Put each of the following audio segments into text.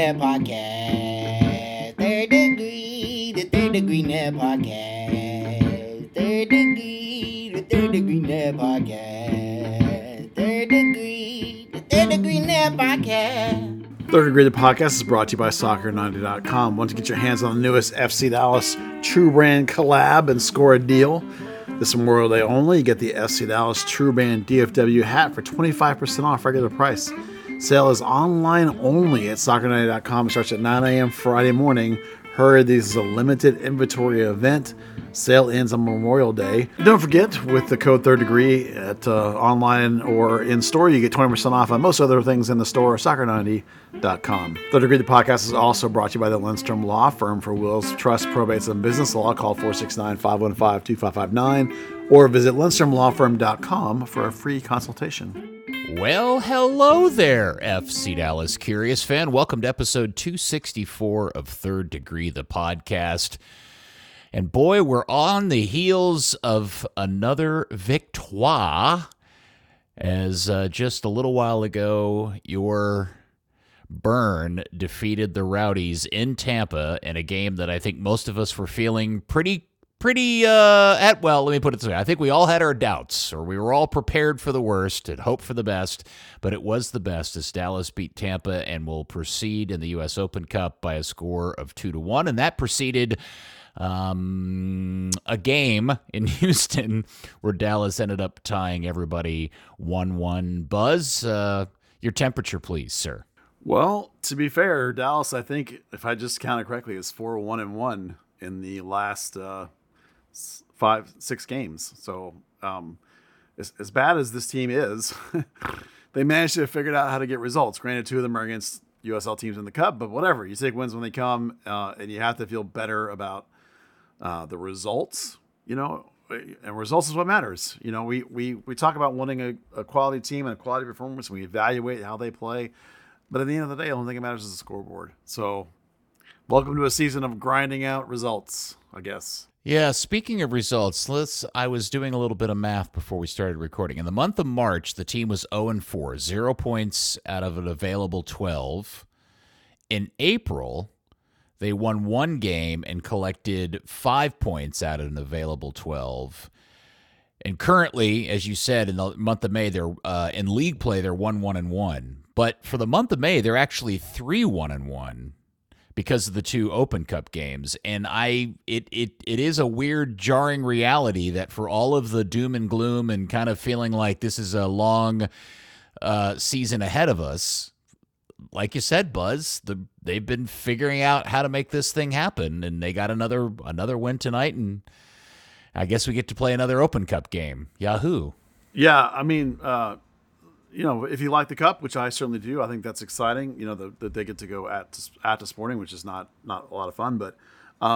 Net Podcast. The Third Degree Net Podcast. The Third Degree Net Podcast. The Third Degree Net Podcast. Third Degree, the podcast is brought to you by Soccer90.com. Want to get your hands on the newest FC Dallas True Brand collab and score a deal? This Memorial Day only, you get the FC Dallas True Brand DFW hat for 25% off regular price. Sale is online only at Soccer90.com. It starts at 9 a.m. Friday morning. Hurry, this is a limited inventory event. Sale ends on Memorial Day. Don't forget, with the code Third Degree at online or in store, you get 20% off on most other things in the store. Soccer90.com. Third Degree, the podcast is also brought to you by the Lindstrom Law Firm for wills, trusts, probates, and business law. Call 469-515-2559 or visit lindstromlawfirm.com for a free consultation. Well, hello there, FC Dallas Curious fan. Welcome to episode 264 of Third Degree, the podcast. And boy, we're on the heels of another victoire, as just a little while ago, your Burn defeated the Rowdies in Tampa in a game that I think most of us were feeling pretty well, let me put it this way. I think we all had our doubts, or we were all prepared for the worst and hoped for the best, but it was the best as Dallas beat Tampa and will proceed in the U.S. Open Cup by a score of 2-1, and that preceded a game in Houston where Dallas ended up tying everybody 1-1. Buzz, your temperature, please, sir. Well, to be fair, Dallas, I think, if I just counted correctly, is 4-1-1 in the last 5-6 games. So as bad as this team is, they managed to figure out how to get results. Granted, 2 of them are against USL teams in the Cup, but whatever. You take wins when they come, and you have to feel better about the results, and results is what matters. We talk about wanting a quality team and a quality performance, and we evaluate how they play. But at the end of the day, the only thing that matters is the scoreboard. So welcome to a season of grinding out results, I guess. Yeah, speaking of results, I was doing a little bit of math before we started recording. In the month of March, the team was 0-4, 0 points out of an available 12. In April, they won 1 game and collected 5 points out of an available 12. And currently, as you said, in the month of May, they're in league play, they're 1-1-1. But for the month of May, they're actually 3-1-1. Because of the 2 Open Cup games. And it is a weird, jarring reality that for all of the doom and gloom and kind of feeling like this is a long season ahead of us, like you said, Buzz, they've been figuring out how to make this thing happen, and they got another win tonight, and I guess we get to play another Open Cup game. Yahoo! Yeah, I mean, if you like the Cup, which I certainly do, I think that's exciting. That they get to go at to Sporting, which is not a lot of fun. But,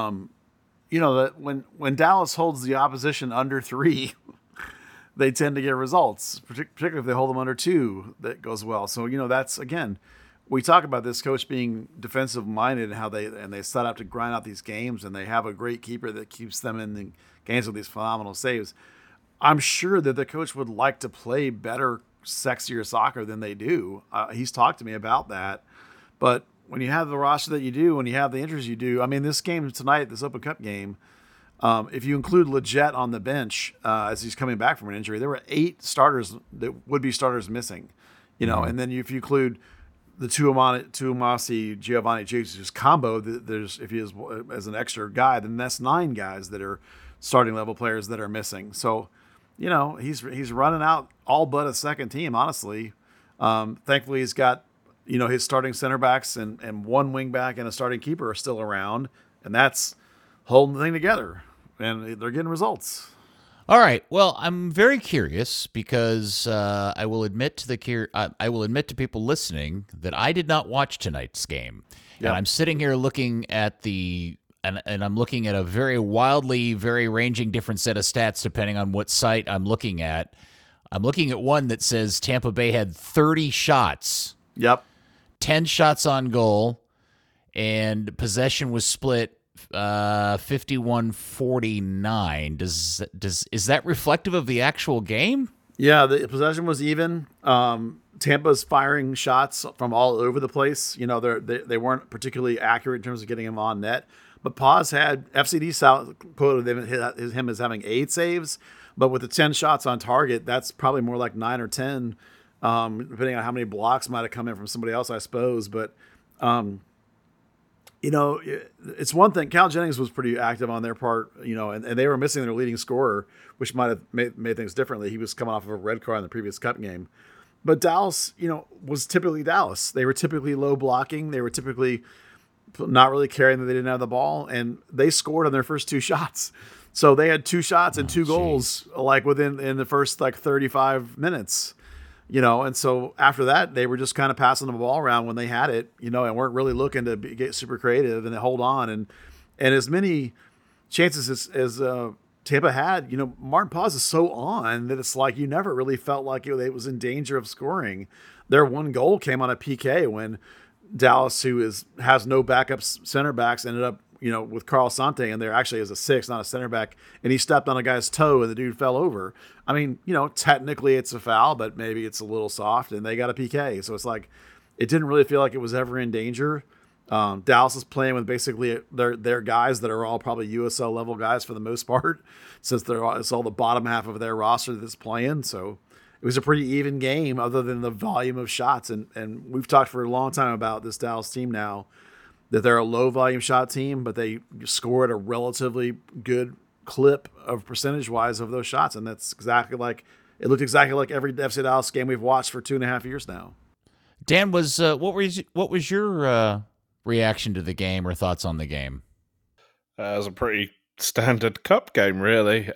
that when Dallas holds the opposition under 3, they tend to get results, particularly if they hold them under 2, that goes well. So, that's, again, we talk about this coach being defensive minded and how they set out to grind out these games, and they have a great keeper that keeps them in the games with these phenomenal saves. I'm sure that the coach would like to play better, sexier soccer than they do. He's talked to me about that. But when you have the roster that you do, when you have the injuries you do, I mean, this game tonight, this Open Cup game, if you include Lletget on the bench as he's coming back from an injury, there were 8 starters that would be starters missing, and then if you include the Twumasi Giovanni Jesus combo, if he is as an extra guy, then that's 9 guys that are starting level players that are missing. So, he's running out all but a second team, honestly. Thankfully, he's got, his starting center backs and 1 wing back and a starting keeper are still around, and that's holding the thing together, and they're getting results. All right. Well, I'm very curious because I will admit to people listening that I did not watch tonight's game, and I'm sitting here looking at And I'm looking at a very wildly, very ranging different set of stats depending on what site I'm looking at. I'm looking at one that says Tampa Bay had 30 shots. Yep. 10 shots on goal, and possession was split 51-49. Is that reflective of the actual game? Yeah, the possession was even. Tampa's firing shots from all over the place. You know, they weren't particularly accurate in terms of getting him on net. But Paz had FCD quoted him as having 8 saves, but with the 10 shots on target, that's probably more like 9 or 10, depending on how many blocks might have come in from somebody else, I suppose. But you know, it's one thing. Cal Jennings was pretty active on their part, you know, and they were missing their leading scorer, which might have made things differently. He was coming off of a red card in the previous Cup game. But Dallas, you know, was typically Dallas. They were typically low blocking. They were typically not really caring that they didn't have the ball, and they scored on their first 2 shots. So they had 2 shots and 2 goals, like in the first like 35 minutes. You know, and so after that, they were just kind of passing the ball around when they had it, you know, and weren't really looking to get super creative and hold on. And as many chances as Tampa had, you know, Martin Paz is so on that it's like you never really felt like it was in danger of scoring. Their one goal came on a PK when Dallas, who has no backup center backs, ended up, you know, with Carl Sante, and there actually is a 6, not a center back, and he stepped on a guy's toe and the dude fell over. I mean, you know, technically it's a foul, but maybe it's a little soft, and they got a PK. So it's like, it didn't really feel like it was ever in danger. Dallas is playing with basically their guys that are all probably USL level guys for the most part, since it's all the bottom half of their roster that's playing. So it was a pretty even game other than the volume of shots. And we've talked for a long time about this Dallas team now, that they're a low volume shot team, but they scored a relatively good clip of percentage wise of those shots. And that's exactly like, it looked exactly like every FC Dallas game we've watched for 2.5 years now. Dan, what was your reaction to the game or thoughts on the game? It was a pretty standard Cup game, really.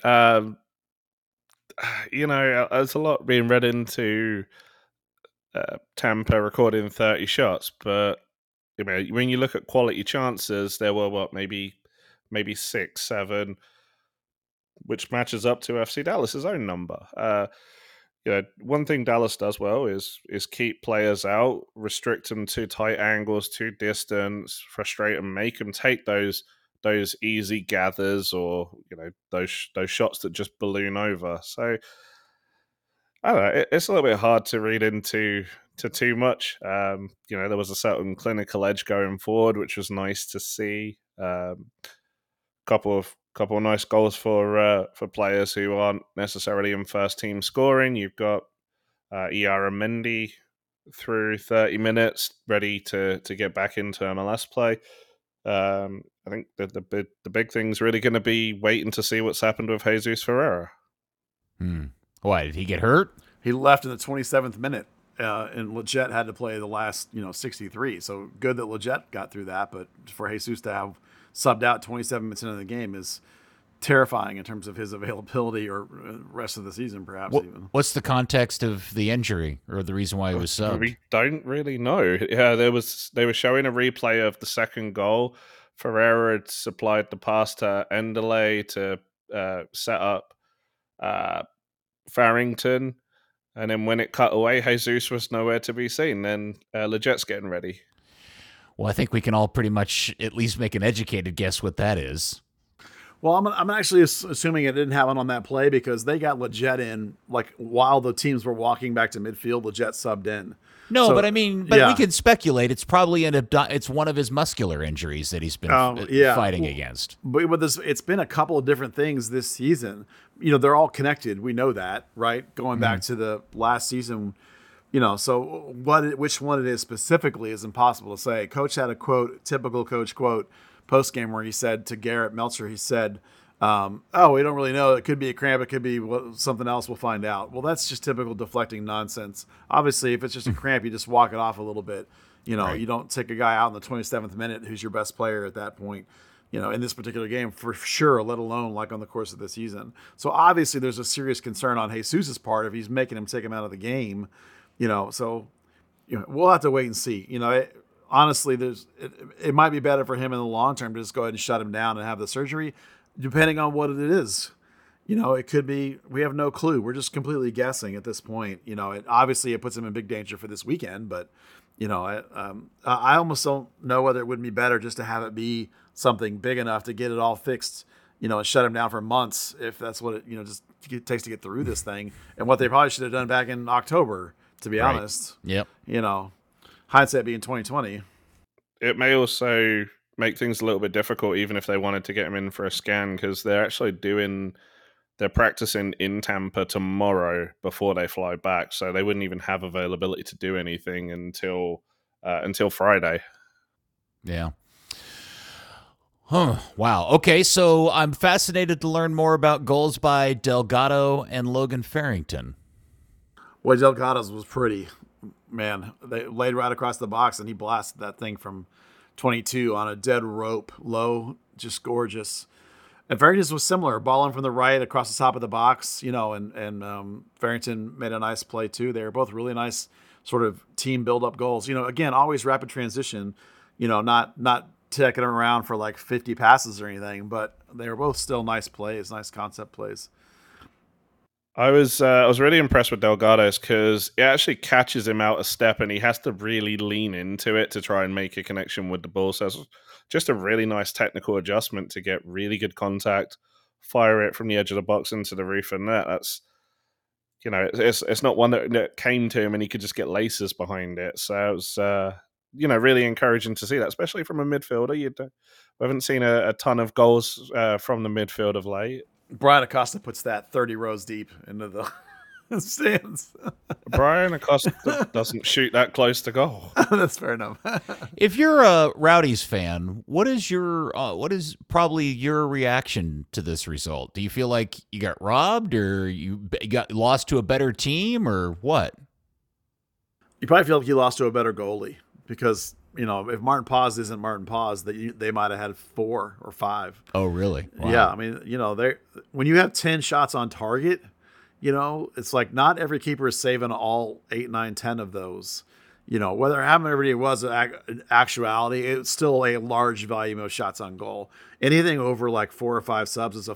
You know, there's a lot being read into Tampa recording 30 shots, but you know, when you look at quality chances, there were maybe 6, 7, which matches up to FC Dallas's own number. You know, one thing Dallas does well is keep players out, restrict them to tight angles, to distance, frustrate them, make them take those easy gathers, or you know, those shots that just balloon over. So I don't know. It's a little bit hard to read into too much. You know, there was a certain clinical edge going forward, which was nice to see. Couple of nice goals for players who aren't necessarily in first team scoring. You've got Iara Mendy through 30 minutes, ready to get back into MLS play. I think that the big thing's really going to be waiting to see what's happened with Jesus Ferreira. Why, did he get hurt? He left in the 27th minute, and Lletget had to play the last 63. So good that Lletget got through that, but for Jesus to have subbed out 27 minutes into the game is terrifying in terms of his availability or rest of the season, perhaps. Even. What's the context of the injury or the reason why he was subbed? We don't really know. Yeah, they were showing a replay of the second goal. Ferreira had supplied the pass to Endeley to set up Farrington, and then when it cut away, Jesus was nowhere to be seen. Then Lletget's getting ready. Well, I think we can all pretty much at least make an educated guess what that is. Well, I'm actually assuming it didn't happen on that play because they got Lletget in like while the teams were walking back to midfield. Lletget subbed in. No, so, but I mean, we can speculate. It's probably it's one of his muscular injuries that he's been fighting against. But it's been a couple of different things this season. You know, they're all connected. We know that, right? Going back to the last season. You know, so which one it is specifically is impossible to say. Coach had a quote, typical coach quote, post game where he said to Garrett Meltzer, he said, "Oh, we don't really know. It could be a cramp. It could be something else. We'll find out." Well, that's just typical deflecting nonsense. Obviously, if it's just a cramp, you just walk it off a little bit. You know, You don't take a guy out in the 27th minute who's your best player at that point. You know, in this particular game, for sure, let alone like on the course of the season. So obviously, there's a serious concern on Jesus's part if he's making him take him out of the game. You know, so we'll have to wait and see. You know, honestly, it might be better for him in the long term to just go ahead and shut him down and have the surgery, depending on what it is. You know, it could be, we have no clue. We're just completely guessing at this point. You know, obviously it puts him in big danger for this weekend, but, you know, I almost don't know whether it wouldn't be better just to have it be something big enough to get it all fixed, and shut him down for months if that's what it, just takes to get through this thing. And what they probably should have done back in October, to be honest. Yep. Hindsight being 2020. It may also make things a little bit difficult, even if they wanted to get him in for a scan, because they're practicing in Tampa tomorrow before they fly back, so they wouldn't even have availability to do anything until Friday. Yeah. Huh. Wow. Okay, so I'm fascinated to learn more about goals by Delgado and Logan Farrington. Well, Delgado's was pretty. Man, they laid right across the box, and he blasted that thing from 22 on a dead rope, low, just gorgeous. And Farrington's was similar, balling from the right across the top of the box, and Farrington made a nice play too. They were both really nice sort of team build-up goals. Again, always rapid transition, not taking them around for like 50 passes or anything, but they were both still nice plays, nice concept plays. I was really impressed with Delgado's because it actually catches him out a step, and he has to really lean into it to try and make a connection with the ball. So it's just a really nice technical adjustment to get really good contact, fire it from the edge of the box into the roof of the net. That's, it's not one that came to him and he could just get laces behind it. So it was, really encouraging to see that, especially from a midfielder. We haven't seen a ton of goals from the midfield of late. Brian Acosta puts that 30 rows deep into the stands. Brian Acosta doesn't shoot that close to goal. That's fair enough. If you're a Rowdies fan, what is probably your reaction to this result? Do you feel like you got robbed, or you got lost to a better team, or what? You probably feel like you lost to a better goalie because, if Martin Paz isn't Martin Paz, they might have had 4 or 5. Oh, really? Wow. Yeah. I mean, when you have 10 shots on target, it's like not every keeper is saving all 8, 9, 10 of those. Whether however it was in actuality, it's still a large volume of shots on goal. Anything over like 4 or 5 saves is a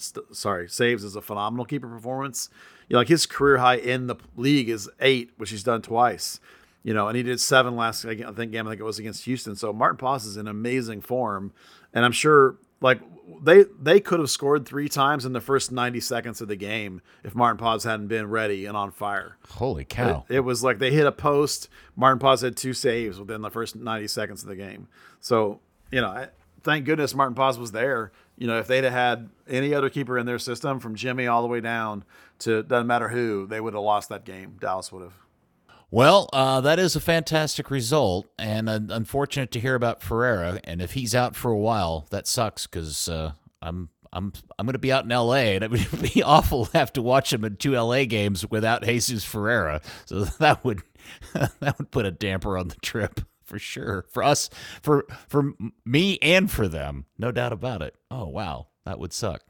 phenomenal keeper performance. Like his career high in the league is 8, which he's done twice. And he did 7 last game. I think it was against Houston. So Martin Paz is in amazing form, and I'm sure like they could have scored 3 times in the first 90 seconds of the game if Martin Paz hadn't been ready and on fire. Holy cow! It was like they hit a post. Martin Paz had 2 saves within the first 90 seconds of the game. So thank goodness Martin Paz was there. If they'd have had any other keeper in their system, from Jimmy all the way down to doesn't matter who, they would have lost that game. Dallas would have. Well, that is a fantastic result, and unfortunate to hear about Ferreira. And if he's out for a while, that sucks because I'm going to be out in L.A. and it would be awful to have to watch him in 2 L.A. games without Jesus Ferreira. So that would put a damper on the trip for sure, for us, for me, and for them, no doubt about it. Oh wow, that would suck.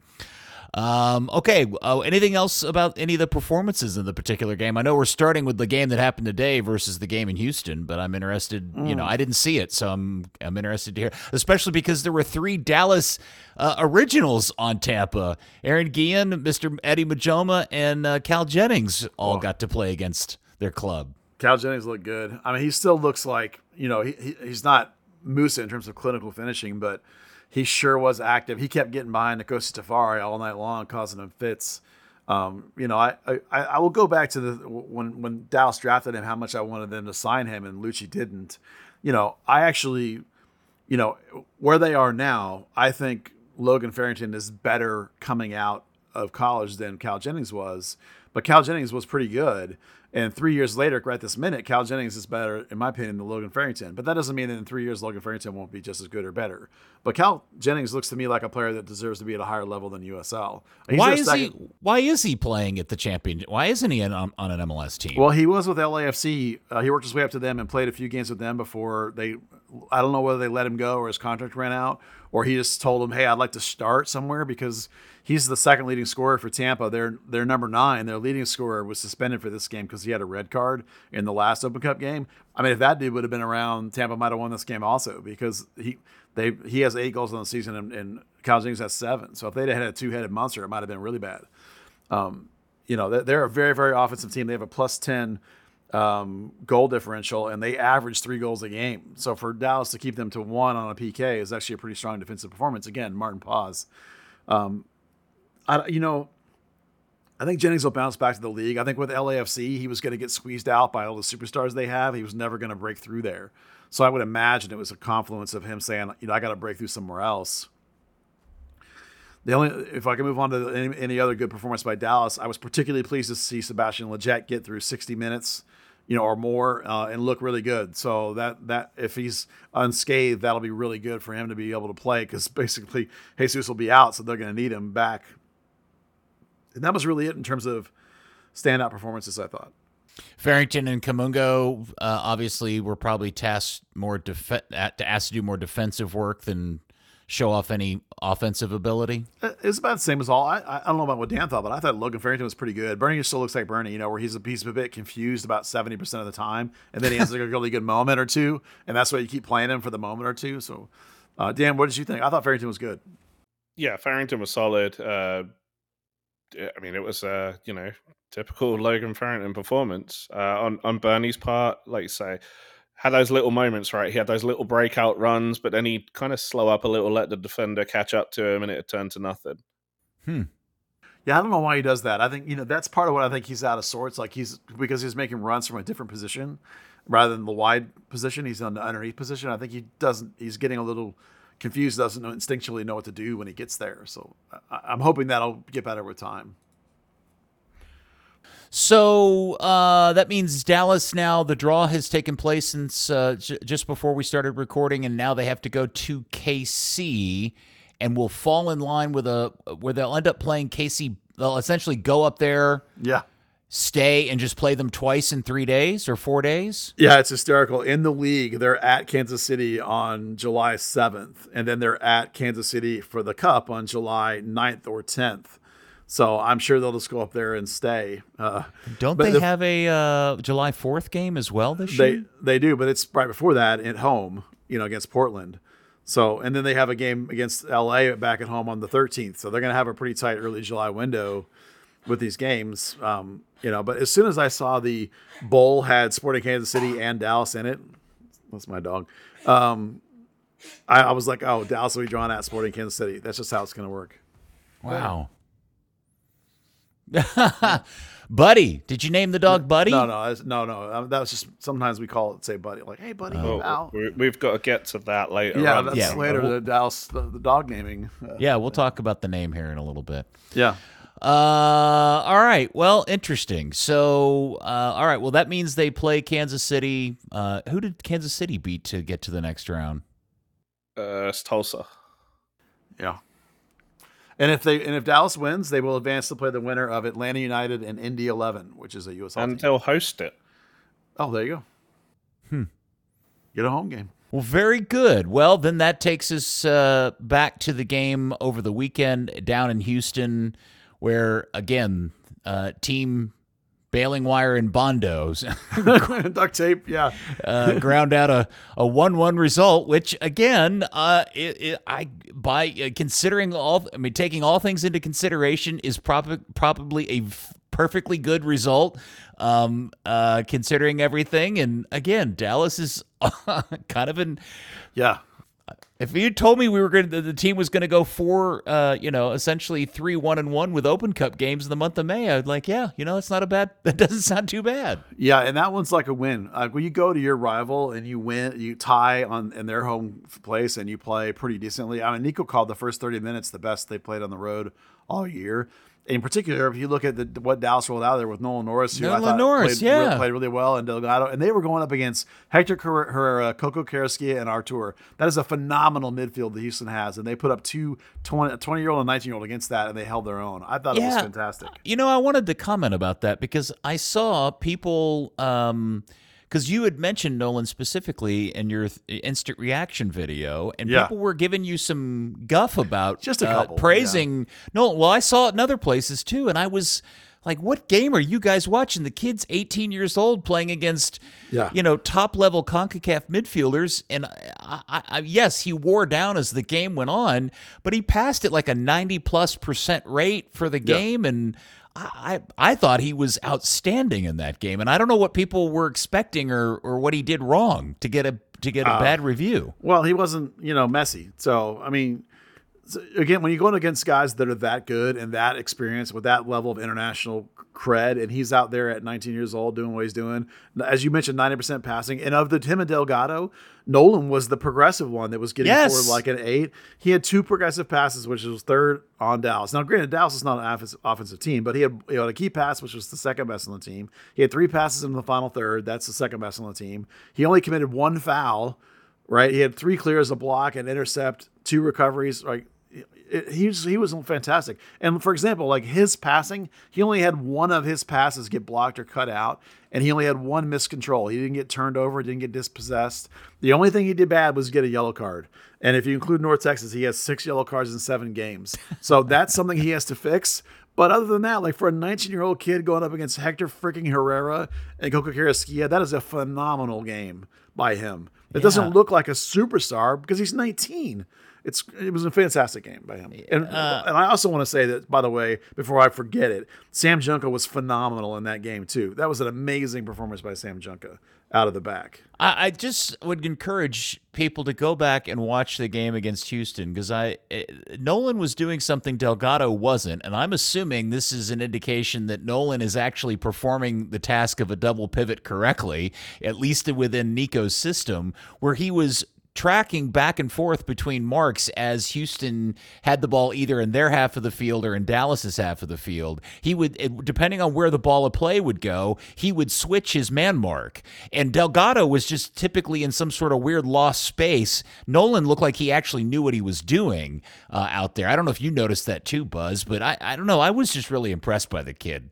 Okay. Anything else about any of the performances in the particular game? I know we're starting with the game that happened today versus the game in Houston, but I'm interested. I didn't see it, so I'm interested to hear, especially because there were 3 Dallas originals on Tampa. Aaron Guillen, Mr. Eddie Majoma, and Cal Jennings all got to play against their club. Cal Jennings looked good. I mean, he still looks like he's not Musa in terms of clinical finishing, but he sure was active. He kept getting behind Nkosi Tafari all night long, causing him fits. I will go back to when Dallas drafted him, how much I wanted them to sign him, and Lucci didn't. I actually, where they are now, I think Logan Farrington is better coming out of college than Cal Jennings was. But Cal Jennings was pretty good. And 3 years later, right this minute, Cal Jennings is better, in my opinion, than Logan Farrington. But that doesn't mean that in 3 years, Logan Farrington won't be just as good or better. But Cal Jennings looks to me like a player that deserves to be at a higher level than USL. Why is he playing at the championship? Why isn't he on an MLS team? Well, he was with LAFC. He worked his way up to them and played a few games with them before I don't know whether they let him go or his contract ran out, or he just told them, hey, I'd like to start somewhere, because he's the second leading scorer for Tampa. They're number 9. Their leading scorer was suspended for this game because he had a red card in the last Open Cup game. I mean, if that dude would have been around, Tampa might have won this game also, because he has 8 goals on the season and Cal Jennings has 7. So if they'd had a 2-headed monster, it might have been really bad. They're a very, very offensive team. They have a +10 goal differential, and they average 3 goals a game. So for Dallas to keep them to 1 on a PK is actually a pretty strong defensive performance. Again, Martin Paz. I think Jennings will bounce back to the league. I think with LAFC, he was going to get squeezed out by all the superstars they have. He was never going to break through there. So I would imagine it was a confluence of him saying, I got to break through somewhere else. If I can move on to any other good performance by Dallas, I was particularly pleased to see Sebastian Lletget get through 60 minutes, or more, and look really good. So that if he's unscathed, that'll be really good for him to be able to play, because basically Jesus will be out, so they're going to need him back. And that was really it in terms of standout performances, I thought. Farrington and Kamungo obviously were probably tasked asked to do more defensive work than show off any offensive ability. It's about the same as all. I don't know about what Dan thought, but I thought Logan Farrington was pretty good. Bernie still looks like Bernie, where he's a bit confused about 70% of the time, and then he has like a really good moment or two, and that's why you keep playing him for the moment or two. So, Dan, what did you think? I thought Farrington was good. Yeah, Farrington was solid. It was typical Logan Farrington performance. On Bernie's part, like you say, had those little moments, right? He had those little breakout runs, but then he'd kind of slow up a little, let the defender catch up to him, and it'd turn to nothing. Yeah, I don't know why he does that. I think, that's part of what I think he's out of sorts. Like because he's making runs from a different position rather than the wide position. He's on the underneath position. I think he's getting a little confused, doesn't instinctually know what to do when he gets there. So I'm hoping that'll get better with time. So that means Dallas now, the draw has taken place since just before we started recording, and now they have to go to KC, and will fall in line with where they'll end up playing KC. They'll essentially go up there, stay, and just play them twice in 3 days or 4 days. Yeah, it's hysterical. In the league, they're at Kansas City on July 7th, and then they're at Kansas City for the Cup on July 9th or 10th. So I'm sure they'll just go up there and stay. Don't they have a July 4th game as well this year? They do, but it's right before that at home, against Portland. So, and then they have a game against LA back at home on the 13th. So they're going to have a pretty tight early July window with these games. But as soon as I saw the bowl had Sporting Kansas City and Dallas in it, that's my dog. I was like, oh, Dallas will be drawn at Sporting Kansas City. That's just how it's going to work. Wow. Buddy, did you name the dog Buddy? No. That was just, sometimes we call it, say Buddy, like, hey, Buddy, Al. We've got to get to that later. Yeah, that's later. The Dallas, the dog naming. Yeah, we'll talk about the name here in a little bit. Yeah. All right. Well, interesting. So, all right. Well, that means they play Kansas City. Who did Kansas City beat to get to the next round? It's Tulsa. Yeah. And if Dallas wins, they will advance to play the winner of Atlanta United and Indy 11, which is a USL team. And they'll host it. Oh, there you go. Get a home game. Well, very good. Well, then that takes us back to the game over the weekend down in Houston, where, again, team bailing wire and bondos duct tape, yeah, ground out a 1-1 result, which again, considering taking all things into consideration, is probably a perfectly good result, considering everything. And again, Dallas is kind of If you told me the team was going to go essentially 3-1-1 with Open Cup games in the month of May, I'd like, it's not that doesn't sound too bad. Yeah, and that one's like a win. When you go to your rival and you win, you tie in their home place and you play pretty decently. I mean, Nico called the first 30 minutes the best they played on the road all year. In particular, if you look at what Dallas rolled out there with Nolan Norris, who I thought played really well, and Delgado, and they were going up against Hector Herrera, Coco Carrasquilla, and Artur. That is a phenomenal midfield that Houston has, and they put up 20-year-old and 19-year-old against that, and they held their own. I thought it was fantastic. I wanted to comment about that because I saw people because you had mentioned Nolan specifically in your instant reaction video, and people were giving you some guff about just a couple praising Nolan. Well, I saw it in other places too, and I was like, "What game are you guys watching? The kid's 18 years old playing against top level CONCACAF midfielders." And yes, he wore down as the game went on, but he passed at like a 90+% rate for the game, and I thought he was outstanding in that game, and I don't know what people were expecting or what he did wrong to get a bad review. Well, he wasn't Messi, so I mean, So again, when you're going against guys that are that good and that experienced with that level of international cred, and he's out there at 19 years old doing what he's doing, as you mentioned, 90% passing. And of the him and Delgado, Nolan was the progressive one that was getting forward like an 8. He had 2 progressive passes, which was third on Dallas. Now, granted, Dallas is not an offensive team, but he had a key pass, which was the second best on the team. He had 3 passes in the final third. That's the second best on the team. He only committed 1 foul, right? He had 3 clears, a block, an intercept, 2 recoveries, right? He was fantastic. And for example, like his passing, he only had 1 of his passes get blocked or cut out, and he only had 1 miscontrol. He didn't get turned over, didn't get dispossessed. The only thing he did bad was get a yellow card. And if you include North Texas, he has 6 yellow cards in 7 games. So that's something he has to fix. But other than that, like for a 19-year-old kid going up against Hector freaking Herrera and Coco Carrasquilla, that is a phenomenal game by him. It doesn't look like a superstar because he's 19. It was a fantastic game by him. And I also want to say that, by the way, before I forget it, Sam Junko was phenomenal in that game too. That was an amazing performance by Sam Junko out of the back. I just would encourage people to go back and watch the game against Houston because Nolan was doing something Delgado wasn't, and I'm assuming this is an indication that Nolan is actually performing the task of a double pivot correctly, at least within Nico's system, where he was tracking back and forth between marks as Houston had the ball either in their half of the field or in Dallas's half of the field. He would, depending on where the ball of play would go, he would switch his man mark. And Delgado was just typically in some sort of weird lost space. Nolan looked like he actually knew what he was doing out there. I don't know if you noticed that too, Buzz, but I don't know. I was just really impressed by the kid.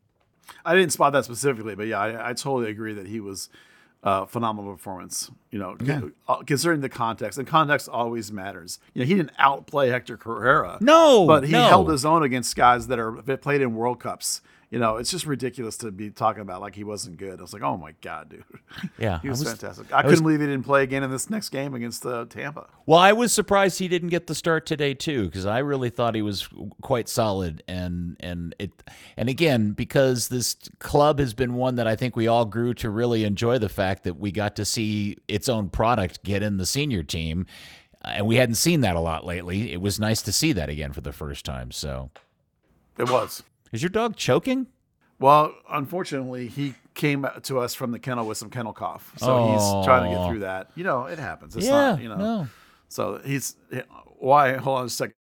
I didn't spot that specifically, but yeah, I totally agree that he was phenomenal performance, considering the context, and context always matters. He didn't outplay Hector Herrera. No, but he held his own against guys that played in World Cups. It's just ridiculous to be talking about like he wasn't good. I was like, oh my God, dude. Yeah, he was fantastic. I couldn't believe he didn't play again in this next game against Tampa. Well, I was surprised he didn't get the start today too, because I really thought he was quite solid. And again, because this club has been one that I think we all grew to really enjoy the fact that we got to see its own product get in the senior team, and we hadn't seen that a lot lately. It was nice to see that again for the first time. So it was. Is your dog choking? Well, unfortunately, he came to us from the kennel with some kennel cough. So he's trying to get through that. It happens. It's not, No. So why? Hold on a second.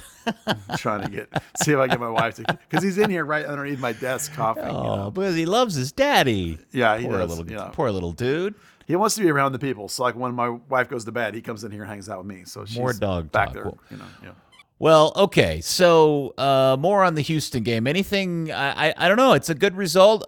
I'm trying to see if I can get my wife to, because he's in here right underneath my desk coughing. Because he loves his daddy. Yeah, he poor does. Poor little dude. He wants to be around the people. So like when my wife goes to bed, he comes in here and hangs out with me. So she's more dog back talk. there. Cool. Yeah. Well, okay, so more on the Houston game. Anything? I don't know. It's a good result.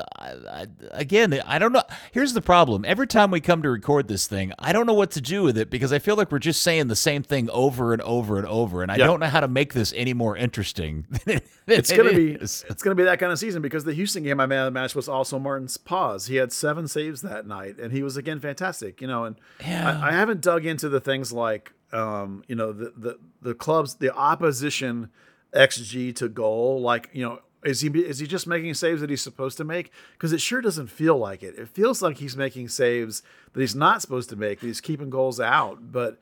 Again, I don't know. Here's the problem. Every time we come to record this thing, I don't know what to do with it because I feel like we're just saying the same thing over and over and over, and I don't know how to make this any more interesting. It's gonna be that kind of season because the Houston game, my man of the match was also Martin's Paz. He had 7 saves that night, and he was again fantastic. And I haven't dug into the things like. The club's the opposition XG to goal, is he just making saves that he's supposed to make? Because it sure doesn't feel like it. It feels like he's making saves that he's not supposed to make. That he's keeping goals out, but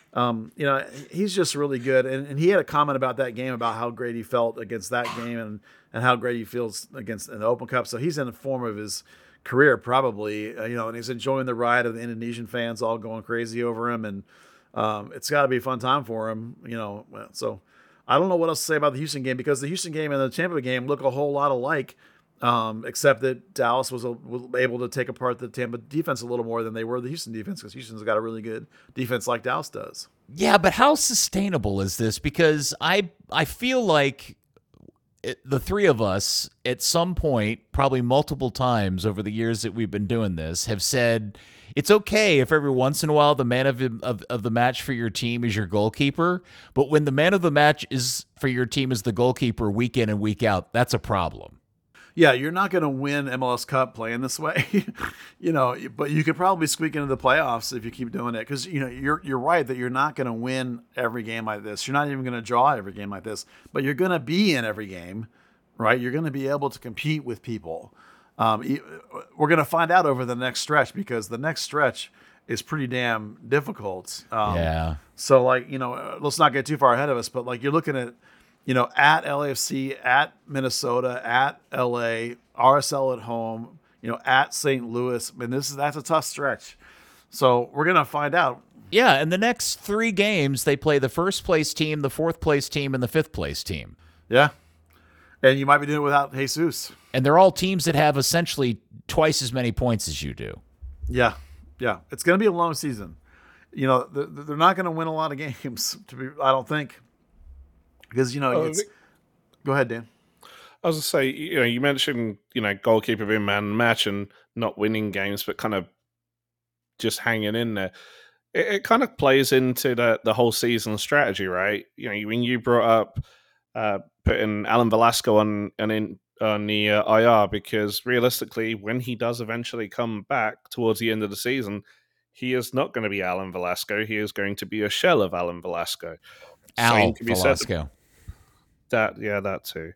he's just really good. And he had a comment about that game about how great he felt against that game and how great he feels against in the Open Cup. So he's in the form of his career probably, and he's enjoying the ride of the Indonesian fans all going crazy over him and. It's got to be a fun time for him, So I don't know what else to say about the Houston game because the Houston game and the Tampa game look a whole lot alike, except that Dallas was able to take apart the Tampa defense a little more than they were the Houston defense because Houston's got a really good defense like Dallas does. Yeah, but how sustainable is this? Because I feel like the three of us at some point, probably multiple times over the years that we've been doing this, have said it's okay if every once in a while the man of the match for your team is your goalkeeper, but when the man of the match is for your team is the goalkeeper week in and week out, that's a problem. Yeah, you're not going to win MLS Cup playing this way, but you could probably squeak into the playoffs if you keep doing it because you're right that you're not going to win every game like this. You're not even going to draw every game like this, but you're going to be in every game, right? You're going to be able to compete with people. We're going to find out over the next stretch because the next stretch is pretty damn difficult. Yeah. So, like, let's not get too far ahead of us, but like you're looking at, at LAFC, at Minnesota, at LA, RSL at home, at St. Louis. I mean, that's a tough stretch. So we're gonna find out. Yeah, and the next 3 games, they play the first place team, the fourth place team, and the fifth place team. Yeah, and you might be doing it without Jesus. And they're all teams that have essentially twice as many points as you do. Yeah, yeah. It's going to be a long season. They're not going to win a lot of games, I don't think. Because, go ahead, Dan. I was going to say, you mentioned, goalkeeper being man of the match and not winning games, but kind of just hanging in there. It kind of plays into the whole season strategy, right? When you brought up putting Alan Velasco on the IR, because realistically, when he does eventually come back towards the end of the season, he is not going to be Alan Velasco. He is going to be a shell of Alan Velasco. Al Velasco. That too.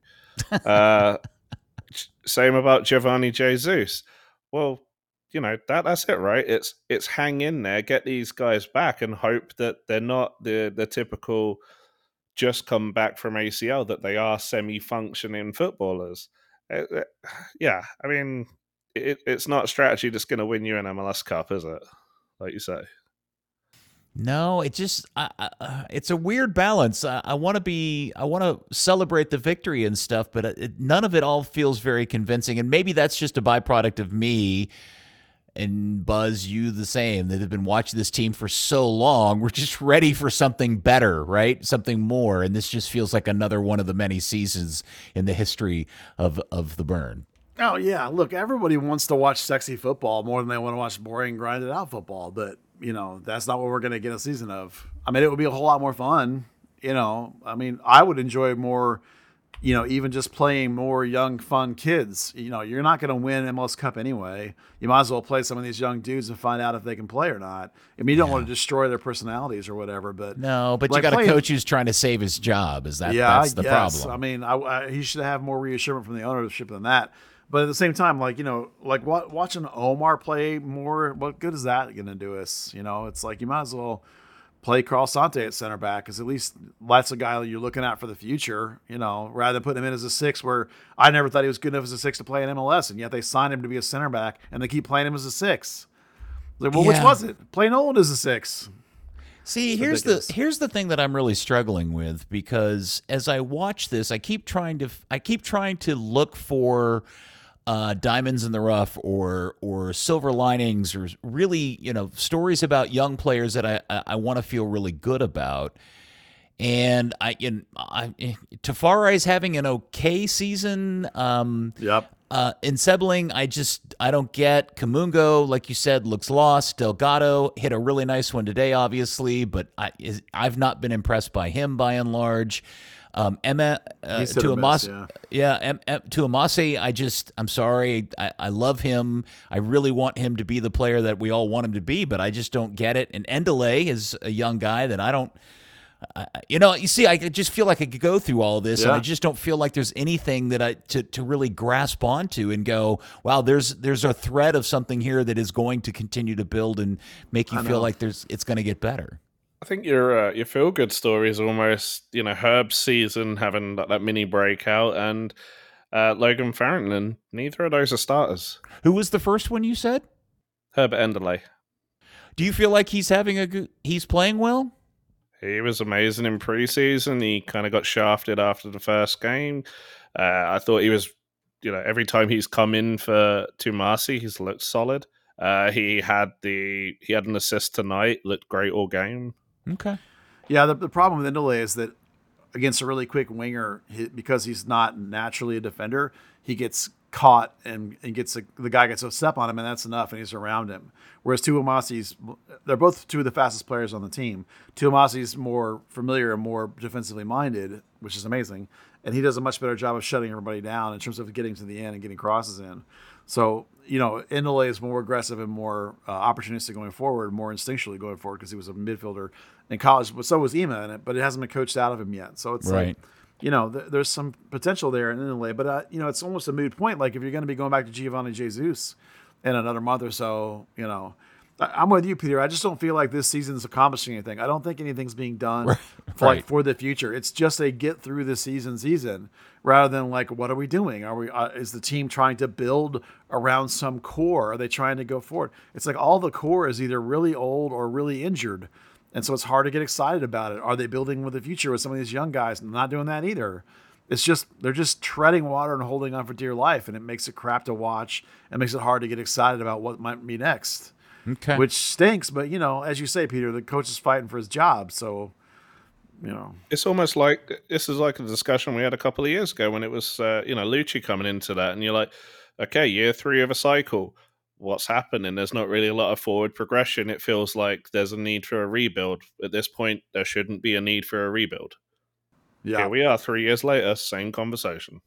Same about Giovanni Jesus. Well, that's it, right? It's hang in there, get these guys back, and hope that they're not the typical just come back from ACL, that they are semi-functioning footballers. Yeah, I mean, it's not a strategy that's going to win you an MLS Cup, is it? Like you say. No, it just it's a weird balance. I want to celebrate the victory and stuff, but none of it all feels very convincing. And maybe that's just a byproduct of me and Buzz, you the same, that have been watching this team for so long. We're just ready for something better, right? Something more. And this just feels like another one of the many seasons in the history of the Burn. Oh, yeah. Look, everybody wants to watch sexy football more than they want to watch boring, grinded out football. But, that's not what we're going to get a season of. I mean, it would be a whole lot more fun. I mean, I would enjoy more, even just playing more young, fun kids. You're not going to win MLS Cup anyway. You might as well play some of these young dudes and find out if they can play or not. I mean, you don't want to destroy their personalities or whatever, but no, but like you got a coach who's trying to save his job. That's the problem. I mean, he should have more reassurance from the ownership than that. But at the same time, watching Omar play more, what good is that going to do us? It's like you might as well play Carl Sante at center back, because at least that's a guy you're looking at for the future, rather than putting him in as a 6, where I never thought he was good enough as a 6 to play in MLS, and yet they signed him to be a center back, and they keep playing him as a 6. Like, well, which was it? Play Nolan as a 6. See, here's the thing that I'm really struggling with, because as I watch this, I keep trying to look for diamonds in the rough or silver linings, or really, stories about young players that I want to feel really good about. And Tafari is having an okay season. Yep. In Sebling, I don't get. Kamungo, like you said, looks lost. Delgado hit a really nice one today, obviously, but I've not been impressed by him by and large. Tuamasi, I'm sorry. I love him. I really want him to be the player that we all want him to be, but I just don't get it. And Endele is a young guy that I don't. You see, I just feel like I could go through all this, and I just don't feel like there's anything that to really grasp onto and go, wow, there's a thread of something here that is going to continue to build and make you feel like it's going to get better. I think your feel good story is almost Herb's season having that mini breakout, and Logan Farrington. Neither of those are starters. Who was the first one you said? Herbert Enderle. Do you feel like he's playing well? He was amazing in preseason. He kind of got shafted after the first game. I thought he was, every time he's come in for Tuamasi, he's looked solid. He had an assist tonight. Looked great all game. Okay. Yeah, the problem with Endele is that against a really quick winger, because he's not naturally a defender, he gets caught and the guy gets a step on him, and that's enough, and he's around him. Whereas they're both two of the fastest players on the team. Tuamasi's more familiar and more defensively minded, which is amazing, and he does a much better job of shutting everybody down in terms of getting to the end and getting crosses in. So, Endele is more aggressive and more opportunistic going forward, more instinctually going forward, because he was a midfielder in college, but so was Ema in it, but it hasn't been coached out of him yet. So it's right. There's some potential there in Endele, but, it's almost a moot point. Like, if you're going to be going back to Giovanni Jesus in another month or so, I'm with you, Peter. I just don't feel like this season's accomplishing anything. I don't think anything's being done Right. for the future. It's just a get through the season rather than like, what are we doing? Are we is the team trying to build around some core? Are they trying to go forward? It's like all the core is either really old or really injured. And so it's hard to get excited about it. Are they building with the future with some of these young guys? Not doing that either. It's just they're just treading water and holding on for dear life, and it makes it crap to watch. It makes it hard to get excited about what might be next. Okay. Which stinks, but as you say, Peter, the coach is fighting for his job, so It's almost like this is like a discussion we had a couple of years ago when it was Lucci coming into that, and you're like, okay, year 3 of a cycle. What's happening? There's not really a lot of forward progression. It feels like there's a need for a rebuild. At this point, there shouldn't be a need for a rebuild. yeah. Here we are 3 years later, same conversation.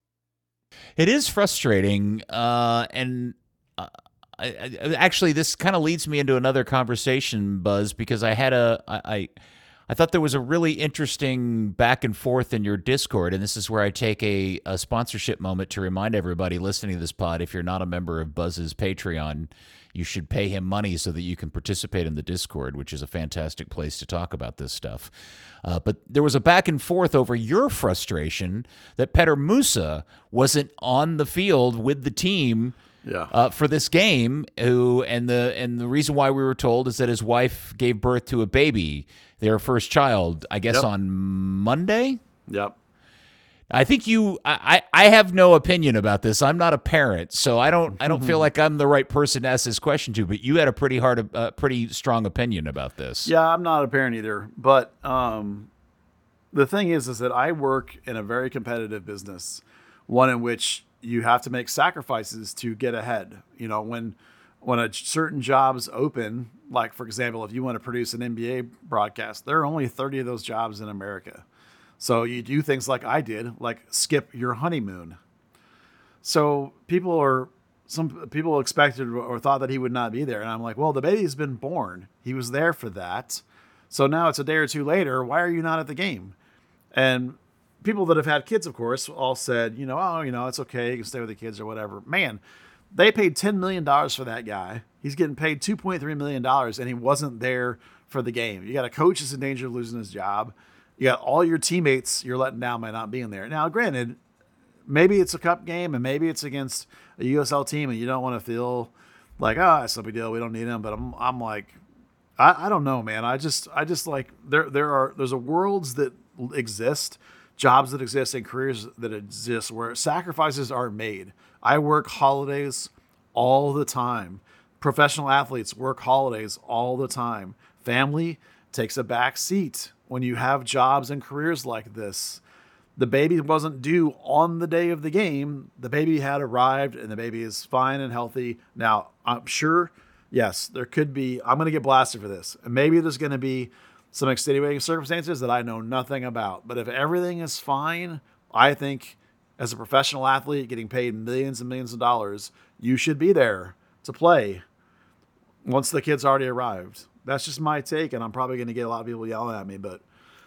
It is frustrating, and actually, this kind of leads me into another conversation, Buzz, because I thought there was a really interesting back and forth in your Discord, and this is where I take a sponsorship moment to remind everybody listening to this pod, if you're not a member of Buzz's Patreon, you should pay him money so that you can participate in the Discord, which is a fantastic place to talk about this stuff. But there was a back and forth over your frustration that Petr Musa wasn't on the field with the team for this game. And the reason why we were told is that his wife gave birth to a baby, their first child, I guess on Monday. Yep. I think I have no opinion about this. I'm not a parent, so I don't feel like I'm the right person to ask this question to, but you had a pretty strong opinion about this. Yeah, I'm not a parent either, but the thing is that I work in a very competitive business, one in which you have to make sacrifices to get ahead. When a certain job's open, like for example, if you want to produce an NBA broadcast, there are only 30 of those jobs in America. So you do things like I did, like skip your honeymoon. So some people expected or thought that he would not be there. And I'm like, well, the baby's been born. He was there for that. So now it's a day or two later. Why are you not at the game? And people that have had kids, of course, all said, it's okay. You can stay with the kids or whatever. Man, they paid $10 million for that guy. He's getting paid $2.3 million, and he wasn't there for the game. You got a coach that's in danger of losing his job. You got all your teammates you're letting down by not being there. Now, granted, maybe it's a cup game and maybe it's against a USL team and you don't want to feel like, it's no big deal. We don't need him. But I'm like, I don't know, man. I just like there's a worlds that exist, jobs that exist, and careers that exist where sacrifices are made. I work holidays all the time. Professional athletes work holidays all the time. Family takes a back seat when you have jobs and careers like this. The baby wasn't due on the day of the game. The baby had arrived and the baby is fine and healthy. Now, I'm sure, yes, there could be, I'm going to get blasted for this. And maybe there's going to be some extenuating circumstances that I know nothing about. But if everything is fine, I think as a professional athlete getting paid millions and millions of dollars, you should be there to play once the kid's already arrived. That's just my take, and I'm probably going to get a lot of people yelling at me. But,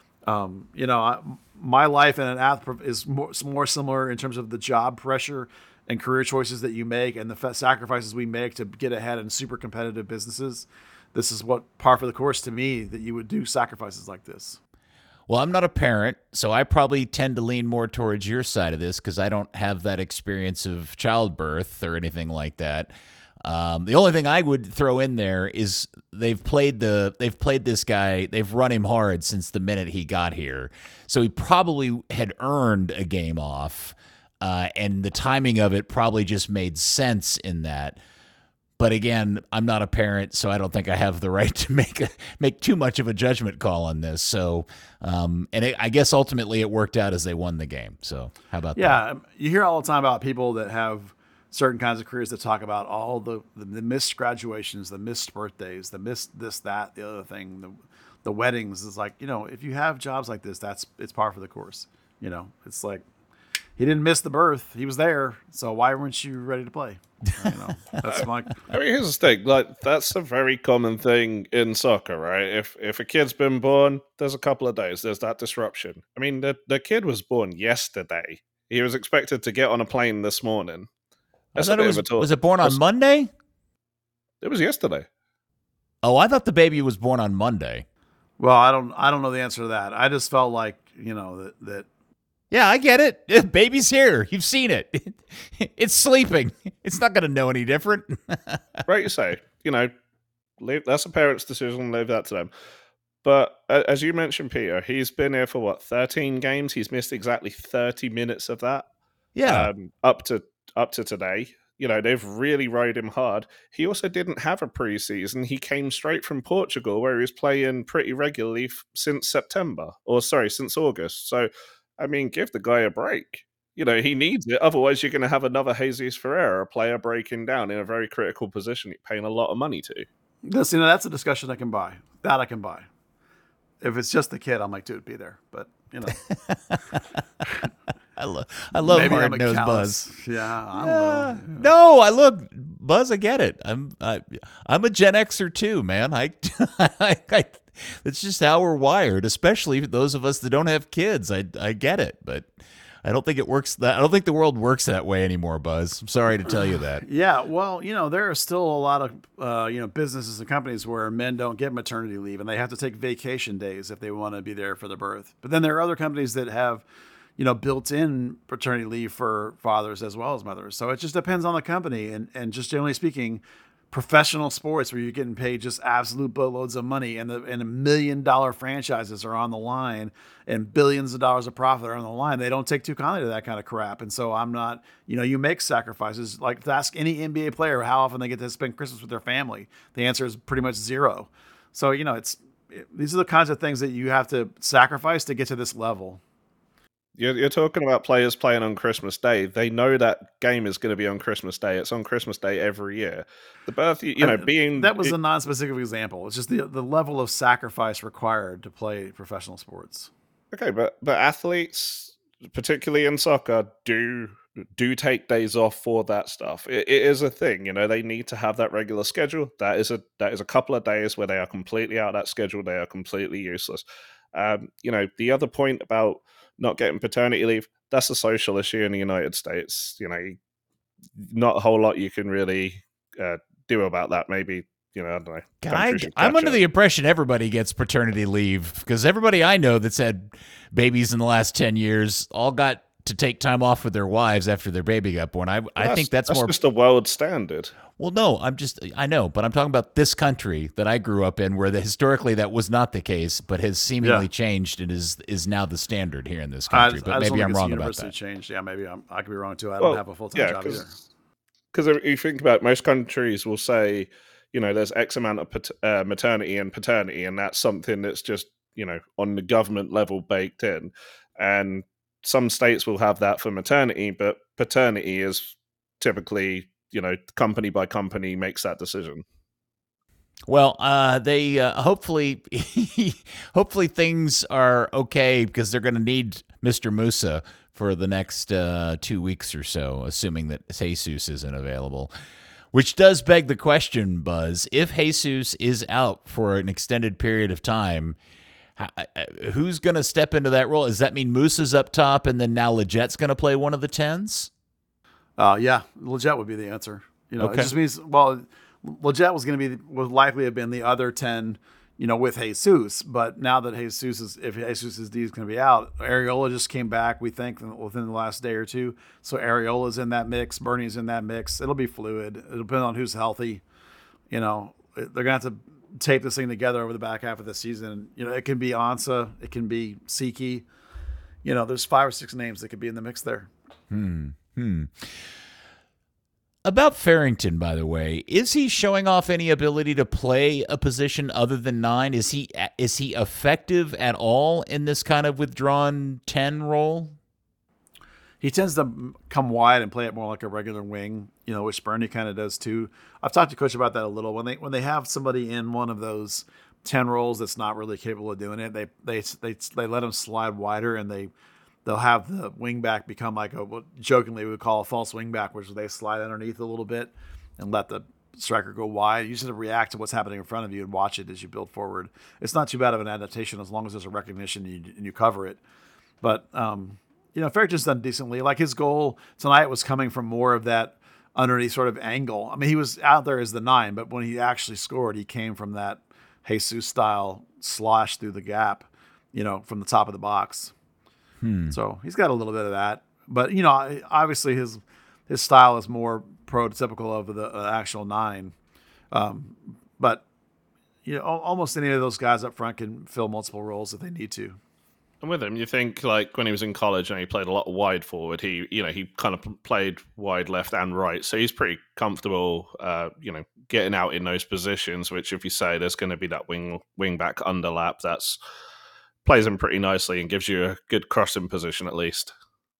my life in an athlete is more similar in terms of the job pressure and career choices that you make and the sacrifices we make to get ahead in super competitive businesses. This is what par for the course to me, that you would do sacrifices like this. Well, I'm not a parent, so I probably tend to lean more towards your side of this because I don't have that experience of childbirth or anything like that. The only thing I would throw in there is they've played this guy. They've run him hard since the minute he got here, so he probably had earned a game off, and the timing of it probably just made sense in that. But again, I'm not a parent, so I don't think I have the right to make too much of a judgment call on this. So, I guess ultimately it worked out as they won the game. So how about that? Yeah, you hear all the time about people that have certain kinds of careers that talk about all the missed graduations, the missed birthdays, the missed this, that, the other thing, the weddings. It's like, if you have jobs like this, it's par for the course. It's like he didn't miss the birth. He was there. So why weren't you ready to play? That's my. I mean, here's the thing. Like, that's a very common thing in soccer, right? If a kid's been born, there's a couple of days. There's that disruption. I mean, the kid was born yesterday. He was expected to get on a plane this morning. Was it born on Monday? It was yesterday. Oh, I thought the baby was born on Monday. Well, I don't know the answer to that. I just felt like, that Yeah, I get it. Baby's here. You've seen it. It's sleeping. It's not going to know any different. Right, you say. That's a parent's decision. Leave that to them. But as you mentioned, Peter, he's been here for 13 games. He's missed exactly 30 minutes of that. Yeah. Up to today. They've really rode him hard. He also didn't have a preseason. He came straight from Portugal, where he was playing pretty regularly since since August. So, I mean, give the guy a break. He needs it. Otherwise, you're going to have another Jesus Ferreira player breaking down in a very critical position, you're paying a lot of money to. Listen, that's a discussion I can buy. That I can buy. If it's just the kid, I'm like, dude, be there. But I love maybe hard I'm a nosed callous. Buzz. Yeah, I don't know. No, I look, Buzz. I get it. I'm a Gen Xer too, man. It's just how we're wired. Especially those of us that don't have kids. I get it, but I don't think it works. I don't think the world works that way anymore, Buzz. I'm sorry to tell you that. Yeah, well, there are still a lot of businesses and companies where men don't get maternity leave and they have to take vacation days if they want to be there for the birth. But then there are other companies that have built-in paternity leave for fathers as well as mothers. So it just depends on the company. And just generally speaking, professional sports where you're getting paid just absolute boatloads of money and $1 million franchises are on the line and billions of dollars of profit are on the line. They don't take too kindly to that kind of crap. And so I'm not, you make sacrifices. Like, ask any NBA player how often they get to spend Christmas with their family. The answer is pretty much zero. So, these are the kinds of things that you have to sacrifice to get to this level. You're talking about players playing on Christmas Day. They know that game is going to be on Christmas Day. It's on Christmas Day every year. The birth, being... That was a non-specific example. It's just the level of sacrifice required to play professional sports. Okay, but athletes, particularly in soccer, do take days off for that stuff. It is a thing, they need to have that regular schedule. That is a couple of days where they are completely out of that schedule. They are completely useless. The other point about not getting paternity leave, that's a social issue in the United States. Not a whole lot you can really do about that. Maybe, I don't know. I'm under the impression everybody gets paternity leave because everybody I know that's had babies in the last 10 years all got to take time off with their wives after their baby got born. I think that's more just a world standard. Well, no, I know, but I'm talking about this country that I grew up in where historically that was not the case, but has seemingly changed and is now the standard here in this country. But maybe I'm wrong about that. Changed. Yeah, maybe I could be wrong too. I don't have a full-time job either. Because if you think about it, most countries will say, there's X amount of maternity and paternity, and that's something that's just, on the government level baked in. And some states will have that for maternity, but paternity is typically, company by company makes that decision. Well, they hopefully things are okay because they're going to need Mr. Musa for the next 2 weeks or so, assuming that Jesus isn't available. Which does beg the question, Buzz, if Jesus is out for an extended period of time, who's going to step into that role? Does that mean Musa's up top and then now Legette's going to play one of the 10s? Yeah, Lletget would be the answer. Okay. It just means, Lletget would likely have been the other 10, with Jesus. But now that if Jesus' D is going to be out, Areola just came back, we think, within the last day or two. So Areola's in that mix. Bernie's in that mix. It'll be fluid. It'll depend on who's healthy. They're going to have to tape this thing together over the back half of the season. It can be Ansah. It can be Siki. There's 5 or 6 names that could be in the mix there. About Farrington, by the way, is he showing off any ability to play a position other than 9? Is he effective at all in this kind of withdrawn 10 role? He tends to come wide and play it more like a regular wing, which Bernie kind of does too. I've talked to Coach about that a little. When they have somebody in one of those 10 roles that's not really capable of doing it, they let him slide wider and they'll have the wing back become like what jokingly we would call a false wing back, which they slide underneath a little bit and let the striker go wide. You just have to react to what's happening in front of you and watch it as you build forward. It's not too bad of an adaptation as long as there's a recognition and you cover it. But Farrington's done decently. Like his goal tonight was coming from more of that under any sort of angle. I mean, he was out there as the 9, but when he actually scored, he came from that Jesus style slosh through the gap, from the top of the box. So he's got a little bit of that, but obviously his style is more prototypical of the actual 9. But almost any of those guys up front can fill multiple roles if they need to. And with him, you think like when he was in college and he played a lot of wide forward, he kind of played wide left and right, so he's pretty comfortable, getting out in those positions. Which, if you say there's going to be that wing back underlap, that's plays him pretty nicely and gives you a good crossing position at least.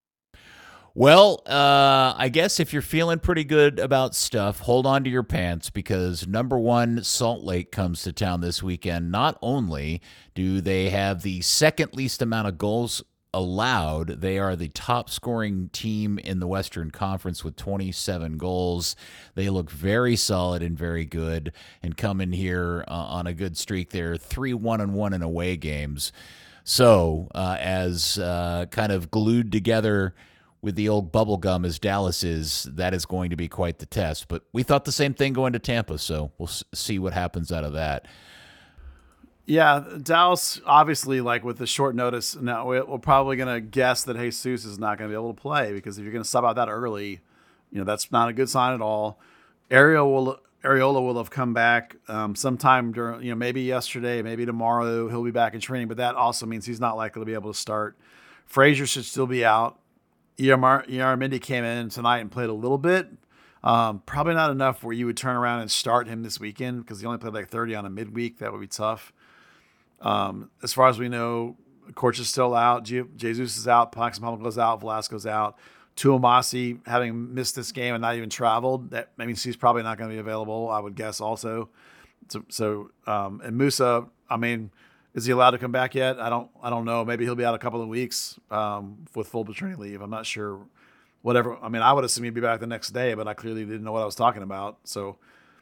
Well, I guess if you're feeling pretty good about stuff, hold on to your pants, because number 1, Salt Lake comes to town this weekend. Not only do they have the second least amount of goals allowed, they are the top scoring team in the Western Conference with 27 goals. They look very solid and very good and come in here on a good streak. They're 3-1-1 in away games. So as kind of glued together with the old bubble gum as Dallas is, that is going to be quite the test. But we thought the same thing going to Tampa, so we'll see what happens out of that. Yeah, Dallas, obviously, like with the short notice, now we're probably going to guess that Jesus is not going to be able to play, because if you're going to sub out that early, that's not a good sign at all. Arriola will have come back sometime during, maybe yesterday, maybe tomorrow. He'll be back in training, but that also means he's not likely to be able to start. Frazier should still be out. Yaramendi came in tonight and played a little bit. Probably not enough where you would turn around and start him this weekend, because he only played like 30 on a midweek. That would be tough. As far as we know, Korch is still out. Jesus is out. Paxman goes out. Velasco's out. Tuamasi, having missed this game and not even traveled, that means he's probably not going to be available, I would guess also. And Musa, I mean, is he allowed to come back yet? I don't know. Maybe he'll be out a couple of weeks with full paternity leave. I'm not sure. Whatever. I mean, I would assume he'd be back the next day, but I clearly didn't know what I was talking about. So,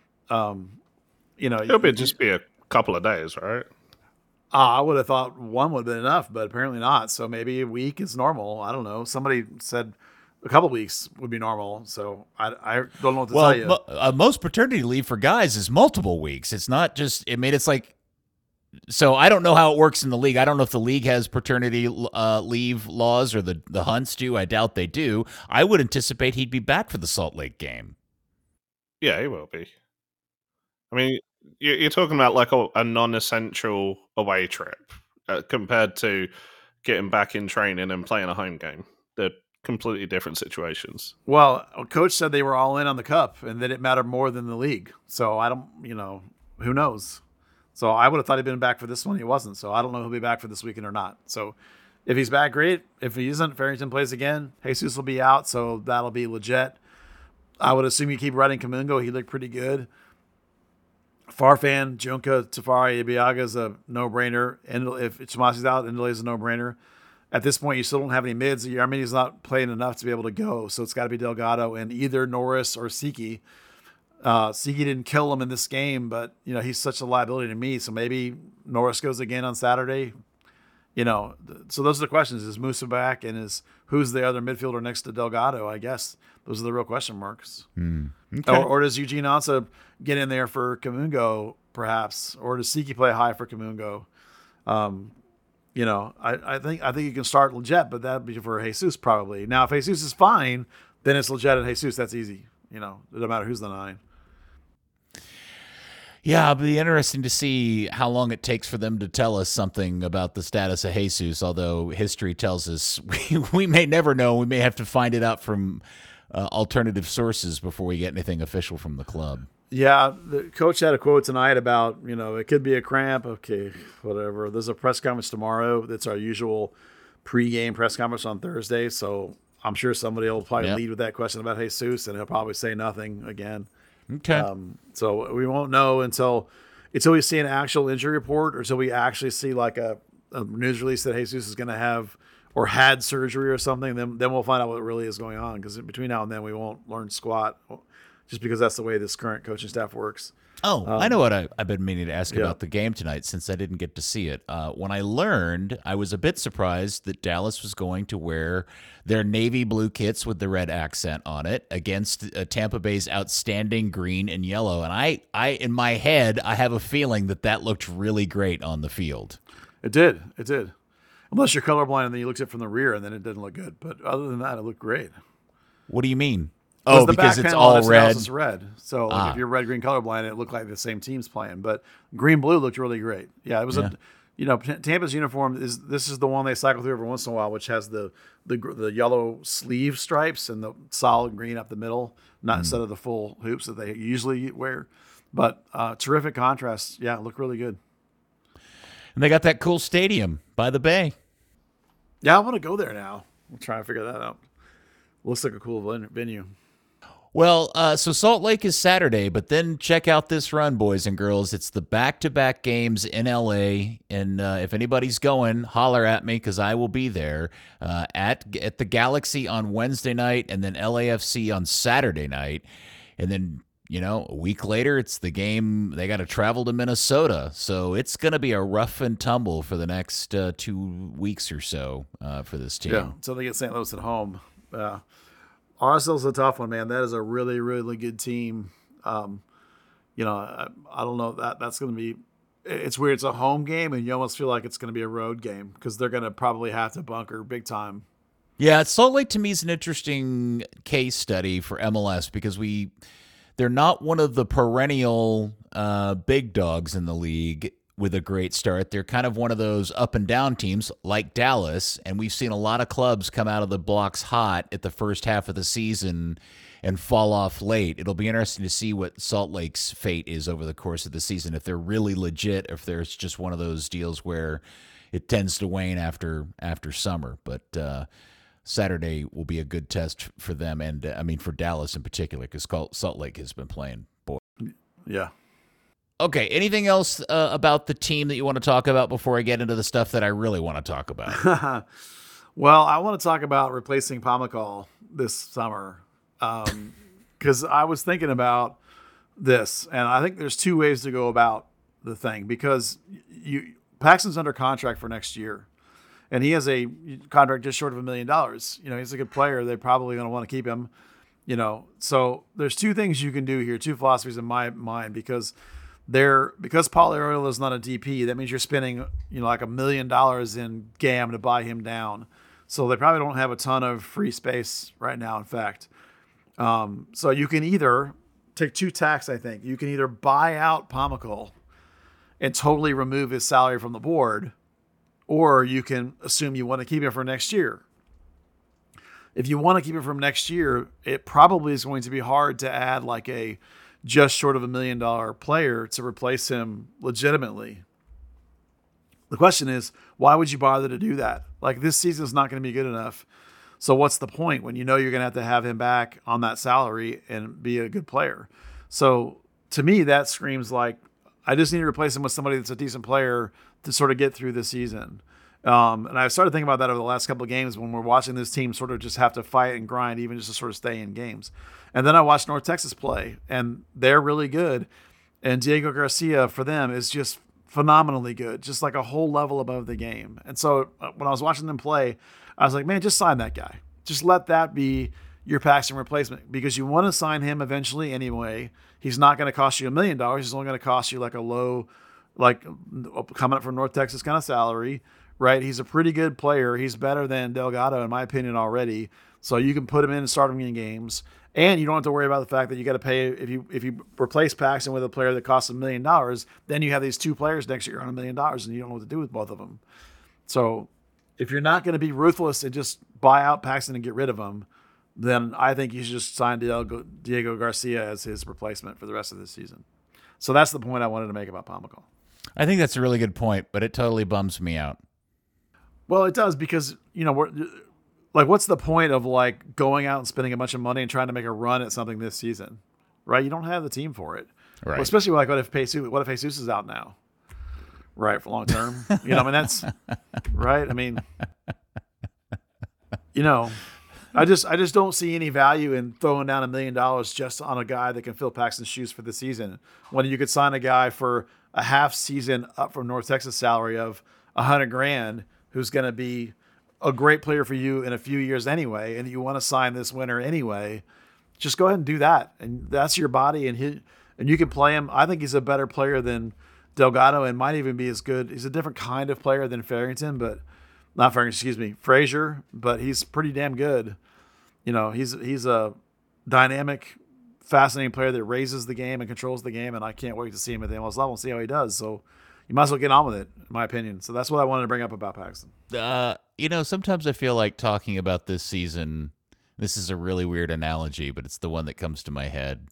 it'll just be a couple of days, right? I would have thought one would have been enough, but apparently not. So maybe a week is normal. I don't know. Somebody said a couple of weeks would be normal. So I don't know what to tell you. Most paternity leave for guys is multiple weeks. It's not just, it's like, so I don't know how it works in the league. I don't know if the league has paternity leave laws or the Hunts do. I doubt they do. I would anticipate he'd be back for the Salt Lake game. Yeah, he will be. I mean, you're talking about like a non-essential away trip compared to getting back in training and playing a home game. They're completely different situations. Well, Coach said they were all in on the Cup and that it mattered more than the league. So I don't, who knows? So I would have thought he'd been back for this one. He wasn't. So I don't know if he'll be back for this weekend or not. So if he's back, great. If he isn't, Farrington plays again. Jesus will be out, so that'll be legit. I would assume you keep riding Kamungo. He looked pretty good. Farfan, Junka, Tafari, Ibiaga is a no-brainer. And if Chamasi's out, Indele is a no-brainer. At this point, you still don't have any mids. Yarmini's not playing enough to be able to go, so it's got to be Delgado and either Norris or Siki. Siki didn't kill him in this game, but he's such a liability to me. So maybe Norris goes again on Saturday. So those are the questions: is Musa back, and who's the other midfielder next to Delgado? I guess those are the real question marks. Okay. Or does Eugene Ansa get in there for Kamungo, perhaps, or does Siki play high for Kamungo? I think you can start legit, but that'd be for Jesus probably. Now, if Jesus is fine, then it's legit and Jesus. That's easy. It doesn't matter who's the 9. Yeah, it'll be interesting to see how long it takes for them to tell us something about the status of Jesus, although history tells us we may never know. We may have to find it out from alternative sources before we get anything official from the club. Yeah, the coach had a quote tonight about, it could be a cramp. Okay, whatever. There's a press conference tomorrow. That's our usual pregame press conference on Thursday, so I'm sure somebody will probably lead with that question about Jesus, and he'll probably say nothing again. Okay. So we won't know until we see an actual injury report, or until we actually see like a news release that Jesus is going to have or had surgery or something. Then we'll find out what really is going on, because between now and then we won't learn squat, just because that's the way this current coaching staff works. Oh, I know what I've been meaning to ask yeah. about the game tonight since I didn't get to see it. When I learned, I was a bit surprised that Dallas was going to wear their navy blue kits with the red accent on it against Tampa Bay's outstanding green and yellow. And I in my head, I have a feeling that looked really great on the field. It did. It did. Unless you're colorblind and then you look at it from the rear and then it didn't look good. But other than that, it looked great. What do you mean? Oh, the because back it's panel on all everything else red. is red. So like, if you're red, green, colorblind, it looked like the same team's playing. But green, blue looked really great. Yeah, it was Tampa's uniform this is the one they cycle through every once in a while, which has the yellow sleeve stripes and the solid green up the middle, not instead of the full hoops that they usually wear. But terrific contrast. Yeah, it looked really good. And they got that cool stadium by the bay. Yeah, I want to go there now. We'll try and figure that out. Looks like a cool venue. Well, so Salt Lake is Saturday, but then check out this run, boys and girls. It's the back-to-back games in L.A., and if anybody's going, holler at me because I will be there at the Galaxy on Wednesday night and then LAFC on Saturday night. And then, a week later, it's the game. They got to travel to Minnesota, so it's going to be a rough and tumble for the next 2 weeks or so for this team. Yeah, until they get St. Louis at home. RSL's a tough one, man. That is a really, really good team. I don't know that's going to be. It's weird. It's a home game, and you almost feel like it's going to be a road game because they're going to probably have to bunker big time. Yeah, Salt Lake to me is an interesting case study for MLS because they're not one of the perennial big dogs in the league with a great start. They're kind of one of those up and down teams like Dallas, and we've seen a lot of clubs come out of the blocks hot at the first half of the season and fall off late. It'll be interesting to see what Salt Lake's fate is over the course of the season, if they're really legit, if there's just one of those deals where it tends to wane after summer. But Saturday will be a good test for them, and for Dallas in particular, because Salt Lake has been playing. Boy. Yeah. Okay, anything else about the team that you want to talk about before I get into the stuff that I really want to talk about? Well, I want to talk about replacing Pomykal this summer because I was thinking about this, and I think there's two ways to go about the thing because Paxton's under contract for next year, and he has a contract just short of $1 million. He's a good player. They're probably going to want to keep him. So there's two things you can do here, two philosophies in my mind because Paulo Arreola is not a DP, that means you're spending, like $1 million in GAM to buy him down. So they probably don't have a ton of free space right now, in fact. So you can either take two tacks, I think. You can either buy out Pomykal and totally remove his salary from the board, or you can assume you want to keep him for next year. If you want to keep him from next year, it probably is going to be hard to add like a just short of $1 million player to replace him legitimately. The question is, why would you bother to do that? Like, this season's not going to be good enough. So what's the point when you're going to have him back on that salary and be a good player? So to me, that screams like, I just need to replace him with somebody that's a decent player to sort of get through the season. And I've started thinking about that over the last couple of games when we're watching this team sort of just have to fight and grind, even just to sort of stay in games. And then I watched North Texas play, and they're really good. And Diego Garcia, for them, is just phenomenally good, just like a whole level above the game. And so when I was watching them play, I was like, man, just sign that guy. Just let that be your Paxton replacement because you want to sign him eventually anyway. He's not going to cost you $1 million. He's only going to cost you like a low, like coming up from North Texas kind of salary. Right, he's a pretty good player. He's better than Delgado, in my opinion, already. So you can put him in and start him in games, and you don't have to worry about the fact that you got to pay if you replace Paxton with a player that costs $1 million. Then you have these two players next year on $1 million, and you don't know what to do with both of them. So if you're not going to be ruthless and just buy out Paxton and get rid of him, then I think you should just sign Diego Garcia as his replacement for the rest of this season. So that's the point I wanted to make about Pomykal. I think that's a really good point, but it totally bums me out. Well, it does because, we're like, what's the point of like going out and spending a bunch of money and trying to make a run at something this season, right? You don't have the team for it, right? Well, especially like what if Jesus is out now, right? For long term, that's right. I just don't see any value in throwing down $1 million just on a guy that can fill Paxton's shoes for the season, when you could sign a guy for a half season up from North Texas salary of $100,000, who's going to be a great player for you in a few years anyway, and you want to sign this winter anyway. Just go ahead and do that, and that's your body, and you can play him. I think he's a better player than Delgado, and might even be as good. He's a different kind of player than Farrington, but not Farrington. Excuse me, Frazier. But he's pretty damn good. You know, he's a dynamic, fascinating player that raises the game and controls the game, and I can't wait to see him at the MLS level and see how he does. So you might as well get on with it, in my opinion. So that's what I wanted to bring up about Paxton. You know, sometimes I feel like talking about this season. This is a really weird analogy, but it's the one that comes to my head.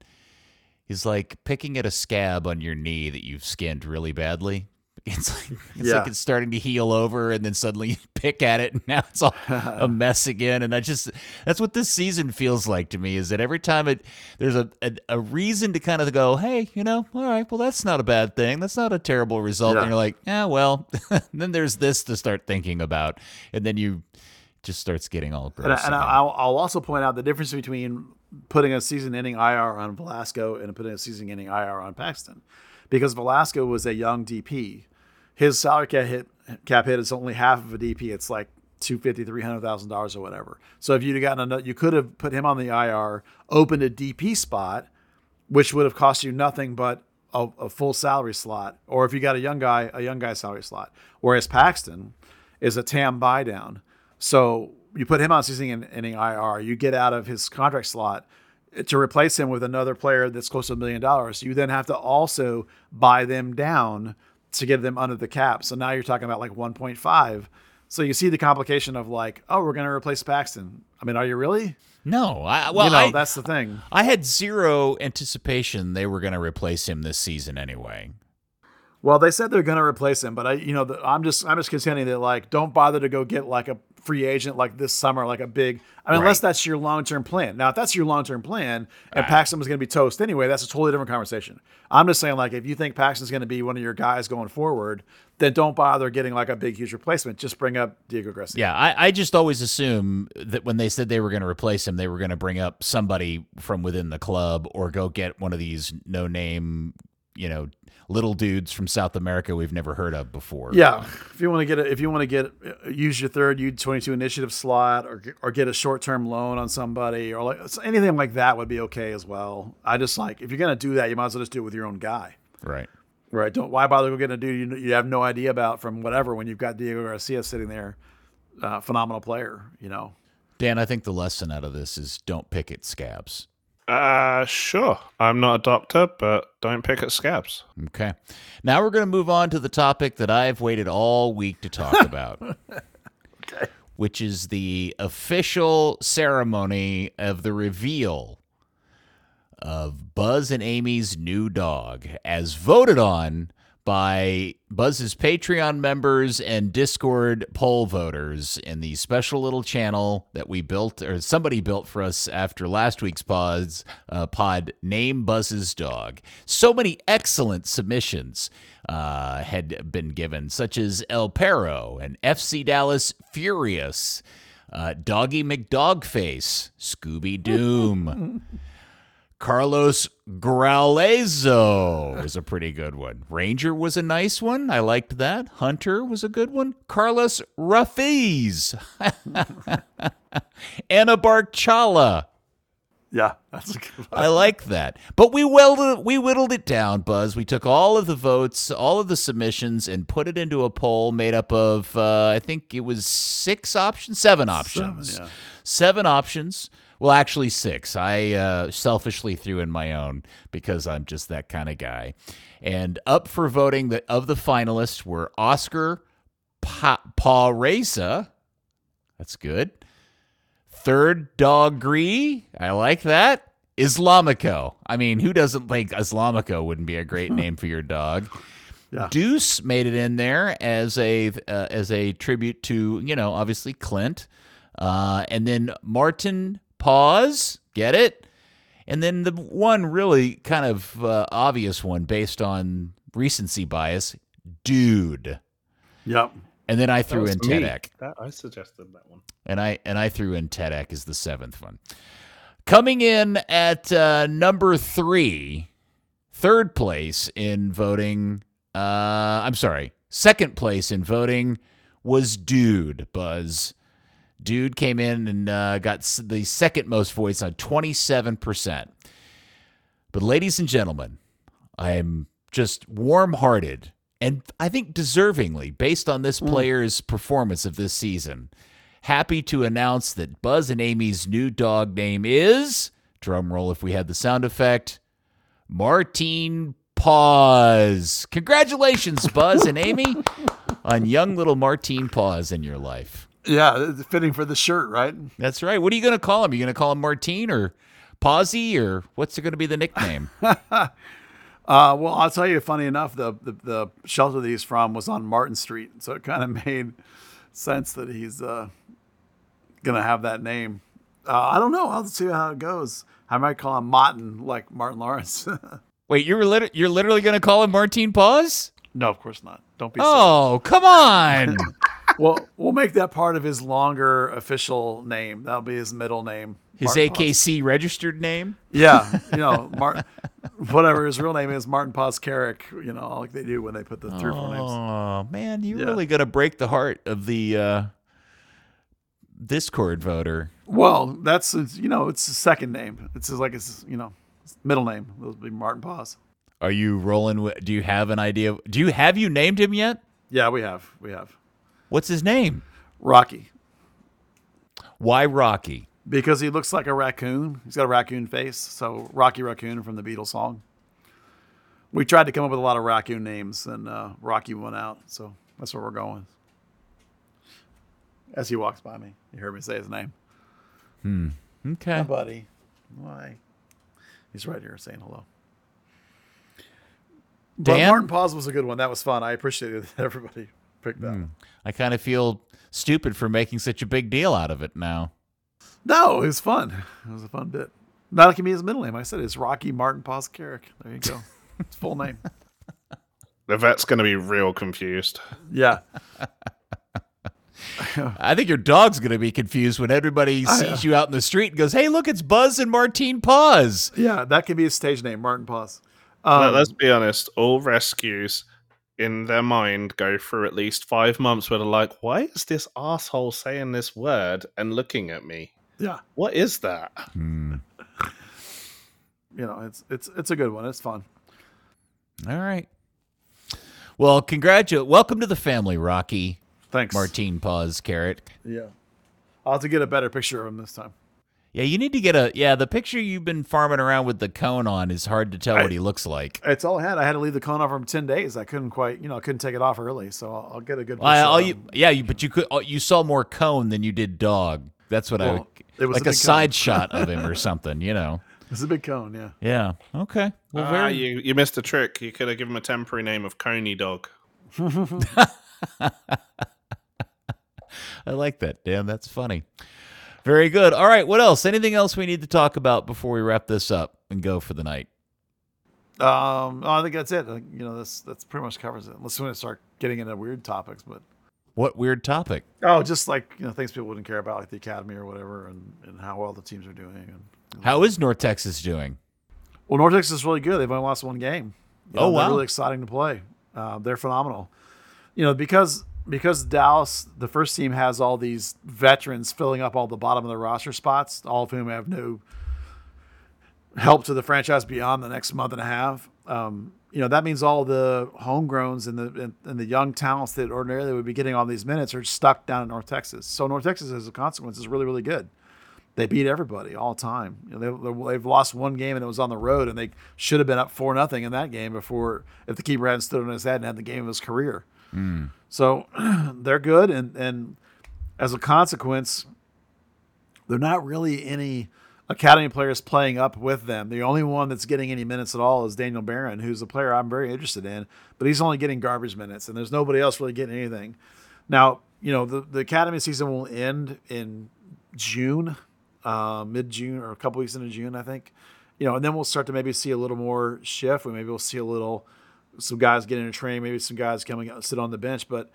Is like picking at a scab on your knee that you've skinned really badly. It's like it's starting to heal over, and then suddenly you pick at it, and now it's all a mess again. And that's what this season feels like to me. Is that every time there's a reason to kind of go, hey, you know, all right, well, that's not a bad thing. That's not a terrible result. And you're like, yeah, well, then there's this to start thinking about, and then you just starts getting all gross. And I'll also point out the difference between putting a season-ending IR on Velasco and putting a season-ending IR on Paxton, because Velasco was a young DP. His salary cap hit is only half of a DP. It's like $250,000-$300,000 or whatever. So if you'd gotten you could have put him on the IR, opened a DP spot, which would have cost you nothing but a full salary slot. Or if you got a young guy salary slot. Whereas Paxton is a TAM buy down. So you put him on season-ending IR, you get out of his contract slot to replace him with another player that's close to $1 million. You then have to also buy them down to get them under the cap. So now you're talking about like 1.5. So you see the complication of like, oh, we're going to replace Paxton. I mean, are you really? No. That's the thing. I had zero anticipation they were going to replace him this season anyway. Well, they said they're going to replace him, but I'm just contending that like don't bother to go get like a free agent like this summer, like a big. I mean, unless that's your long-term plan. Now, if that's your long-term plan and Paxton was going to be toast anyway, that's a totally different conversation. I'm just saying, like, if you think Paxton's going to be one of your guys going forward, then don't bother getting like a big, huge replacement. Just bring up Diego Garcia. Yeah, I just always assume that when they said they were going to replace him, they were going to bring up somebody from within the club or go get one of these no-name, little dudes from South America we've never heard of before. Yeah, if you want to use your third U22 initiative slot or get a short-term loan on somebody or like anything like that would be okay as well. I just like if you're gonna do that, you might as well just do it with your own guy. Right. Why bother getting a dude you have no idea about from whatever when you've got Diego Garcia sitting there, phenomenal player. Dan, I think the lesson out of this is don't pick at scabs. Sure. I'm not a doctor, but don't pick at scabs. Okay. Now we're going to move on to the topic that I've waited all week to talk about, okay, which is the official ceremony of the reveal of Buzz and Amy's new dog, as voted on by Buzz's Patreon members and Discord poll voters in the special little channel that we built, or somebody built for us after last week's pod, Name Buzz's Dog. So many excellent submissions had been given, such as El Perro and FC Dallas Furious, Doggy McDogface, Scooby Doom, Carlos Growlezo was a pretty good one. Ranger was a nice one. I liked that. Hunter was a good one. Carlos Ruffies. Anna Barchala. Yeah, that's a good one. I like that. But we whittled it down, Buzz. We took all of the votes, all of the submissions, and put it into a poll made up of, I think it was 7 options. Seven options. Well, actually 6. I selfishly threw in my own because I'm just that kind of guy. And up for voting of the finalists were Oscar Paureza. That's good. Third Doggree. I like that. Islamico. I mean, who doesn't think Islamico wouldn't be a great name for your dog? Yeah. Deuce made it in there as a tribute to, obviously Clint. And then Martin Pause, get it? And then the one really kind of obvious one based on recency bias, Dude. Yep. And then I That threw was in me. Tedek. I suggested that one. And I threw in Tedek as the 7th one. Coming in at number 3, third place in voting. Second place in voting was Dude Buzz. Dude came in and got the second most votes on 27%. But ladies and gentlemen, I am just warm-hearted and I think deservingly, based on this player's performance of this season, happy to announce that Buzz and Amy's new dog name is, drum roll if we had the sound effect, Martine Paws. Congratulations, Buzz and Amy, on young little Martine Paws in your life. Yeah, it's fitting for the shirt, right? That's right. What are you going to call him? Are you going to call him Martine or Pawsy, or what's going to be the nickname? Well, I'll tell you, funny enough, the shelter that he's from was on Martin Street, so it kind of made sense that he's going to have that name. I don't know. I'll see how it goes. I might call him Martin, like Martin Lawrence. Wait, you're literally going to call him Martine Paws? No, of course not. Don't be silly. Oh, come on. Well, we'll make that part of his longer official name. That'll be his middle name. His Martin AKC registered name? Yeah, whatever his real name is, Martin Paws Carrick, like they do when they put the 3 or 4 names. Oh, man, you're really going to break the heart of the Discord voter. Well, that's, it's his second name. It's his middle name. It'll be Martin Paws. Are you rolling with, do you have an idea? Have you named him yet? Yeah, we have. What's his name? Rocky. Why Rocky? Because he looks like a raccoon. He's got a raccoon face. So Rocky Raccoon from the Beatles song. We tried to come up with a lot of raccoon names, and Rocky won out. So that's where we're going. As he walks by me, you heard me say his name. Okay. Hi, buddy. Why? He's right here saying hello. But Dan? Martin Paws was a good one. That was fun. I appreciated that everybody picked that one. I kind of feel stupid for making such a big deal out of it now. No, it was fun. It was a fun bit. Now that can be his middle name. I said it's Rocky Martin Paws Carrick. There you go. It's full name. The vet's going to be real confused. Yeah. I think your dog's going to be confused when everybody sees you out in the street and goes, hey, look, it's Buzz and Martine Paws. Yeah, that can be his stage name, Martin Paws. Let's be honest. All rescues in their mind go through at least 5 months where they're like, why is this asshole saying this word and looking at me? Yeah. What is that? It's a good one. It's fun. All right. Well, welcome to the family, Rocky. Thanks. Martine Paws Carrot. Yeah. I'll have to get a better picture of him this time. Yeah, you need to get the picture you've been farming around with the cone on is hard to tell what he looks like. It's all I had. I had to leave the cone off for 10 days. I couldn't quite, couldn't take it off early. So I'll get a good picture. But you saw more cone than you did dog. That's what it was like a side shot of him or something, It's a big cone, yeah. Yeah. Okay. Well, you missed a trick. You could have given him a temporary name of Coney Dog. I like that, Dan. That's funny. Very good. All right. What else? Anything else we need to talk about before we wrap this up and go for the night? I think that's it. That's pretty much covers it. Unless we want to start getting into weird topics, but what weird topic? Oh, just like things people wouldn't care about, like the academy or whatever, and how well the teams are doing. And how is North Texas doing? Well, North Texas is really good. They've only lost one game. Wow! They're really exciting to play. They're phenomenal. Because Dallas, the first team, has all these veterans filling up all the bottom of the roster spots, all of whom have no help to the franchise beyond the next month and a half. That means all the homegrowns and the young talents that ordinarily would be getting all these minutes are stuck down in North Texas. So North Texas, as a consequence, is really, really good. They beat everybody all the time. They've lost one game and it was on the road, and they should have been up 4-0 in that game if the keeper hadn't stood on his head and had the game of his career. So they're good, and as a consequence, they're not really any academy players playing up with them. The only one that's getting any minutes at all is Daniel Barron, who's a player I'm very interested in, but he's only getting garbage minutes, and there's nobody else really getting anything. Now, the academy season will end in June, mid-June, or a couple weeks into June, I think. And then we'll start to maybe see a little more shift. Maybe we'll see some guys get into training, maybe some guys coming out, sit on the bench. But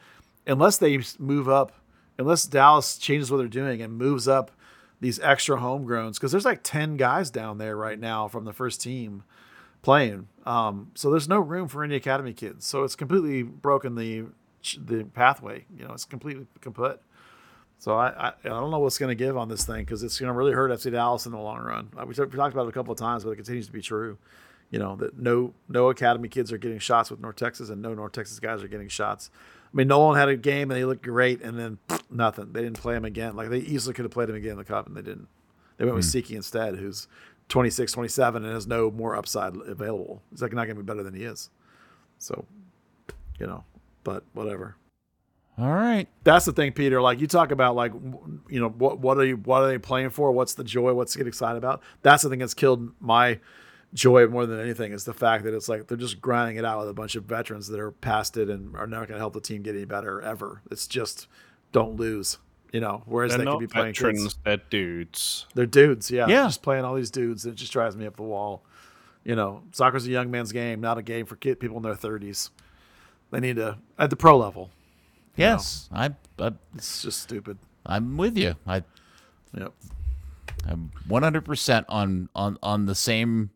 unless they move up, unless Dallas changes what they're doing and moves up these extra homegrowns, because there's like 10 guys down there right now from the first team playing. So there's no room for any academy kids. So it's completely broken the pathway. It's completely kaput. So I don't know what's going to give on this thing, because it's going to really hurt FC Dallas in the long run. We talked about it a couple of times, but it continues to be true. That no academy kids are getting shots with North Texas, and no North Texas guys are getting shots. I mean, Nolan had a game and he looked great, and then nothing. They didn't play him again. Like, they easily could have played him again in the Cup, and they didn't. They went with Siki instead, who's 26, 27, and has no more upside available. He's like not going to be better than he is. So, but whatever. All right. That's the thing, Peter. Like, you talk about, like, what are they playing for? What's the joy? What's to get excited about? That's the thing that's killed my joy more than anything, is the fact that it's like they're just grinding it out with a bunch of veterans that are past it and are not going to help the team get any better ever. It's just don't lose, whereas they're they could be playing veterans, kids. they're dudes. They're dudes, yeah. Yeah. Just playing all these dudes. It just drives me up the wall. Soccer's a young man's game, not a game for people in their 30s. They need to, at the pro level. Yes, It's just stupid. I'm with you. Yep. I'm 100% on the same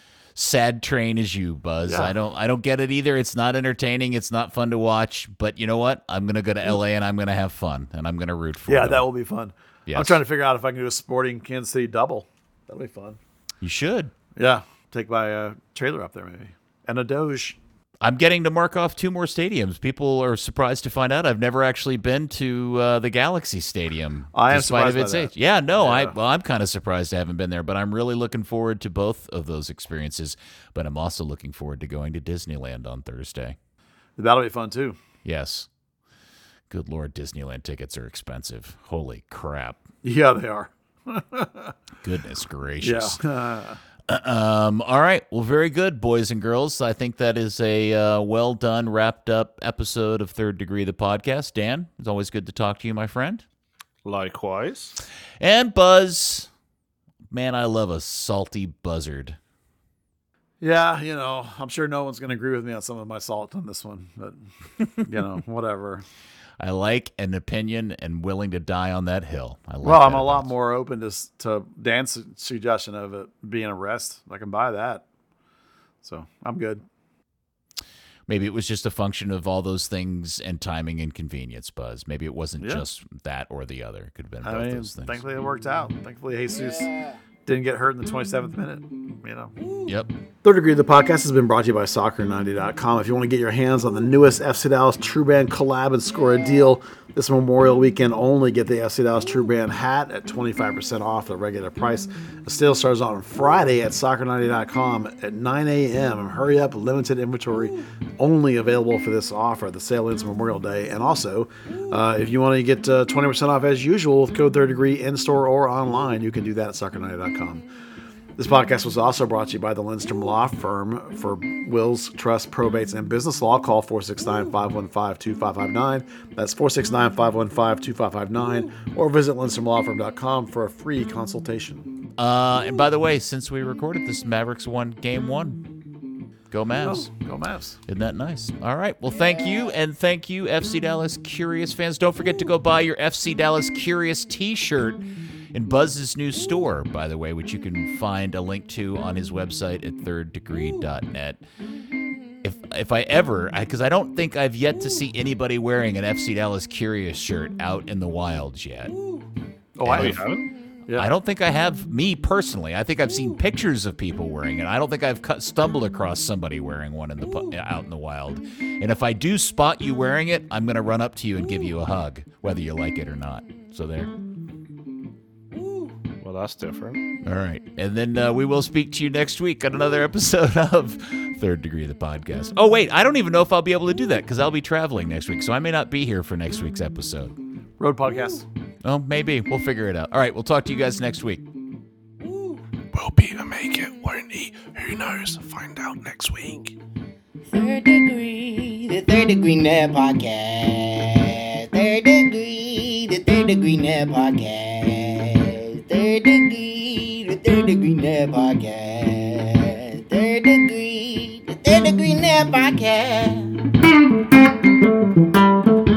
sad train as you, Buzz. Yeah. I don't get it either. It's not entertaining. It's not fun to watch. But you know what? I'm gonna go to LA and I'm gonna have fun and I'm gonna root for them. Yeah, that will be fun. Yes. I'm trying to figure out if I can do a Sporting Kansas City double. That'll be fun. You should. Yeah, take my trailer up there maybe, and a Doge. I'm getting to mark off 2 more stadiums. People are surprised to find out I've never actually been to the Galaxy Stadium. I am despite surprised of its by that. age. Yeah, no, Yeah. I'm kind of surprised I haven't been there, but I'm really looking forward to both of those experiences. But I'm also looking forward to going to Disneyland on Thursday. That'll be fun too. Yes. Good Lord, Disneyland tickets are expensive. Holy crap. Yeah, they are. Goodness gracious. Yeah. All right. Well, very good, boys and girls. I think that is a well done, wrapped up episode of Third Degree, the podcast. Dan, it's always good to talk to you, my friend. Likewise. And Buzz, man, I love a salty buzzard. Yeah, I'm sure no one's going to agree with me on some of my salt on this one, but whatever. I like an opinion and willing to die on that hill. I'm that a lot about more open to Dan's suggestion of it being a rest. I can buy that. So I'm good. Maybe it was just a function of all those things and timing and convenience, Buzz. Maybe it wasn't just that or the other. It could have been both those things. Thankfully it worked out. Thankfully Jesus didn't get hurt in the 27th minute. Yep. Third Degree, the podcast has been brought to you by Soccer90.com. If you want to get your hands on the newest FC Dallas True Band collab and score a deal this Memorial weekend only, get the FC Dallas True Band hat at 25% off the regular price. The sale starts on Friday at Soccer90.com at 9 a.m. Hurry up, limited inventory only available for this offer. The sale ends Memorial Day. And also, if you want to get 20% off as usual with code Third Degree in-store or online, you can do that at Soccer90.com. This podcast was also brought to you by the Lindstrom Law Firm for wills, trusts, probates, and business law. Call 469-515-2559. That's 469-515-2559. Or visit lindstromlawfirm.com for a free consultation. And by the way, since we recorded this, Mavericks won Game 1. Go Mavs. Go Mavs. Isn't that nice? All right. Well, thank you. And thank you, FC Dallas Curious fans. Don't forget to go buy your FC Dallas Curious t-shirt in Buzz's new store, by the way, which you can find a link to on his website at thirddegree.net. If I ever, because I don't think I've yet to see anybody wearing an FC Dallas Curious shirt out in the wilds yet. Oh, I You have. haven't? Yeah. I don't think I have, me personally. I think I've seen pictures of people wearing it. I don't think I've stumbled across somebody wearing one out in the wild. And if I do spot you wearing it, I'm going to run up to you and give you a hug, whether you like it or not. So there. Well, that's different. All right. And then we will speak to you next week on another episode of Third Degree, the podcast. Oh, wait. I don't even know if I'll be able to do that because I'll be traveling next week. So I may not be here for next week's episode. Road podcast. Oh, maybe. We'll figure it out. All right. We'll talk to you guys next week. Will Peter make it? Won't he? Who knows? Find out next week. Third Degree, the Third Degree Net Podcast. Third Degree, the Third Degree Net Podcast. Third Degree, the Third Degree Net Podcast. Third Degree, the Third Degree Net Podcast.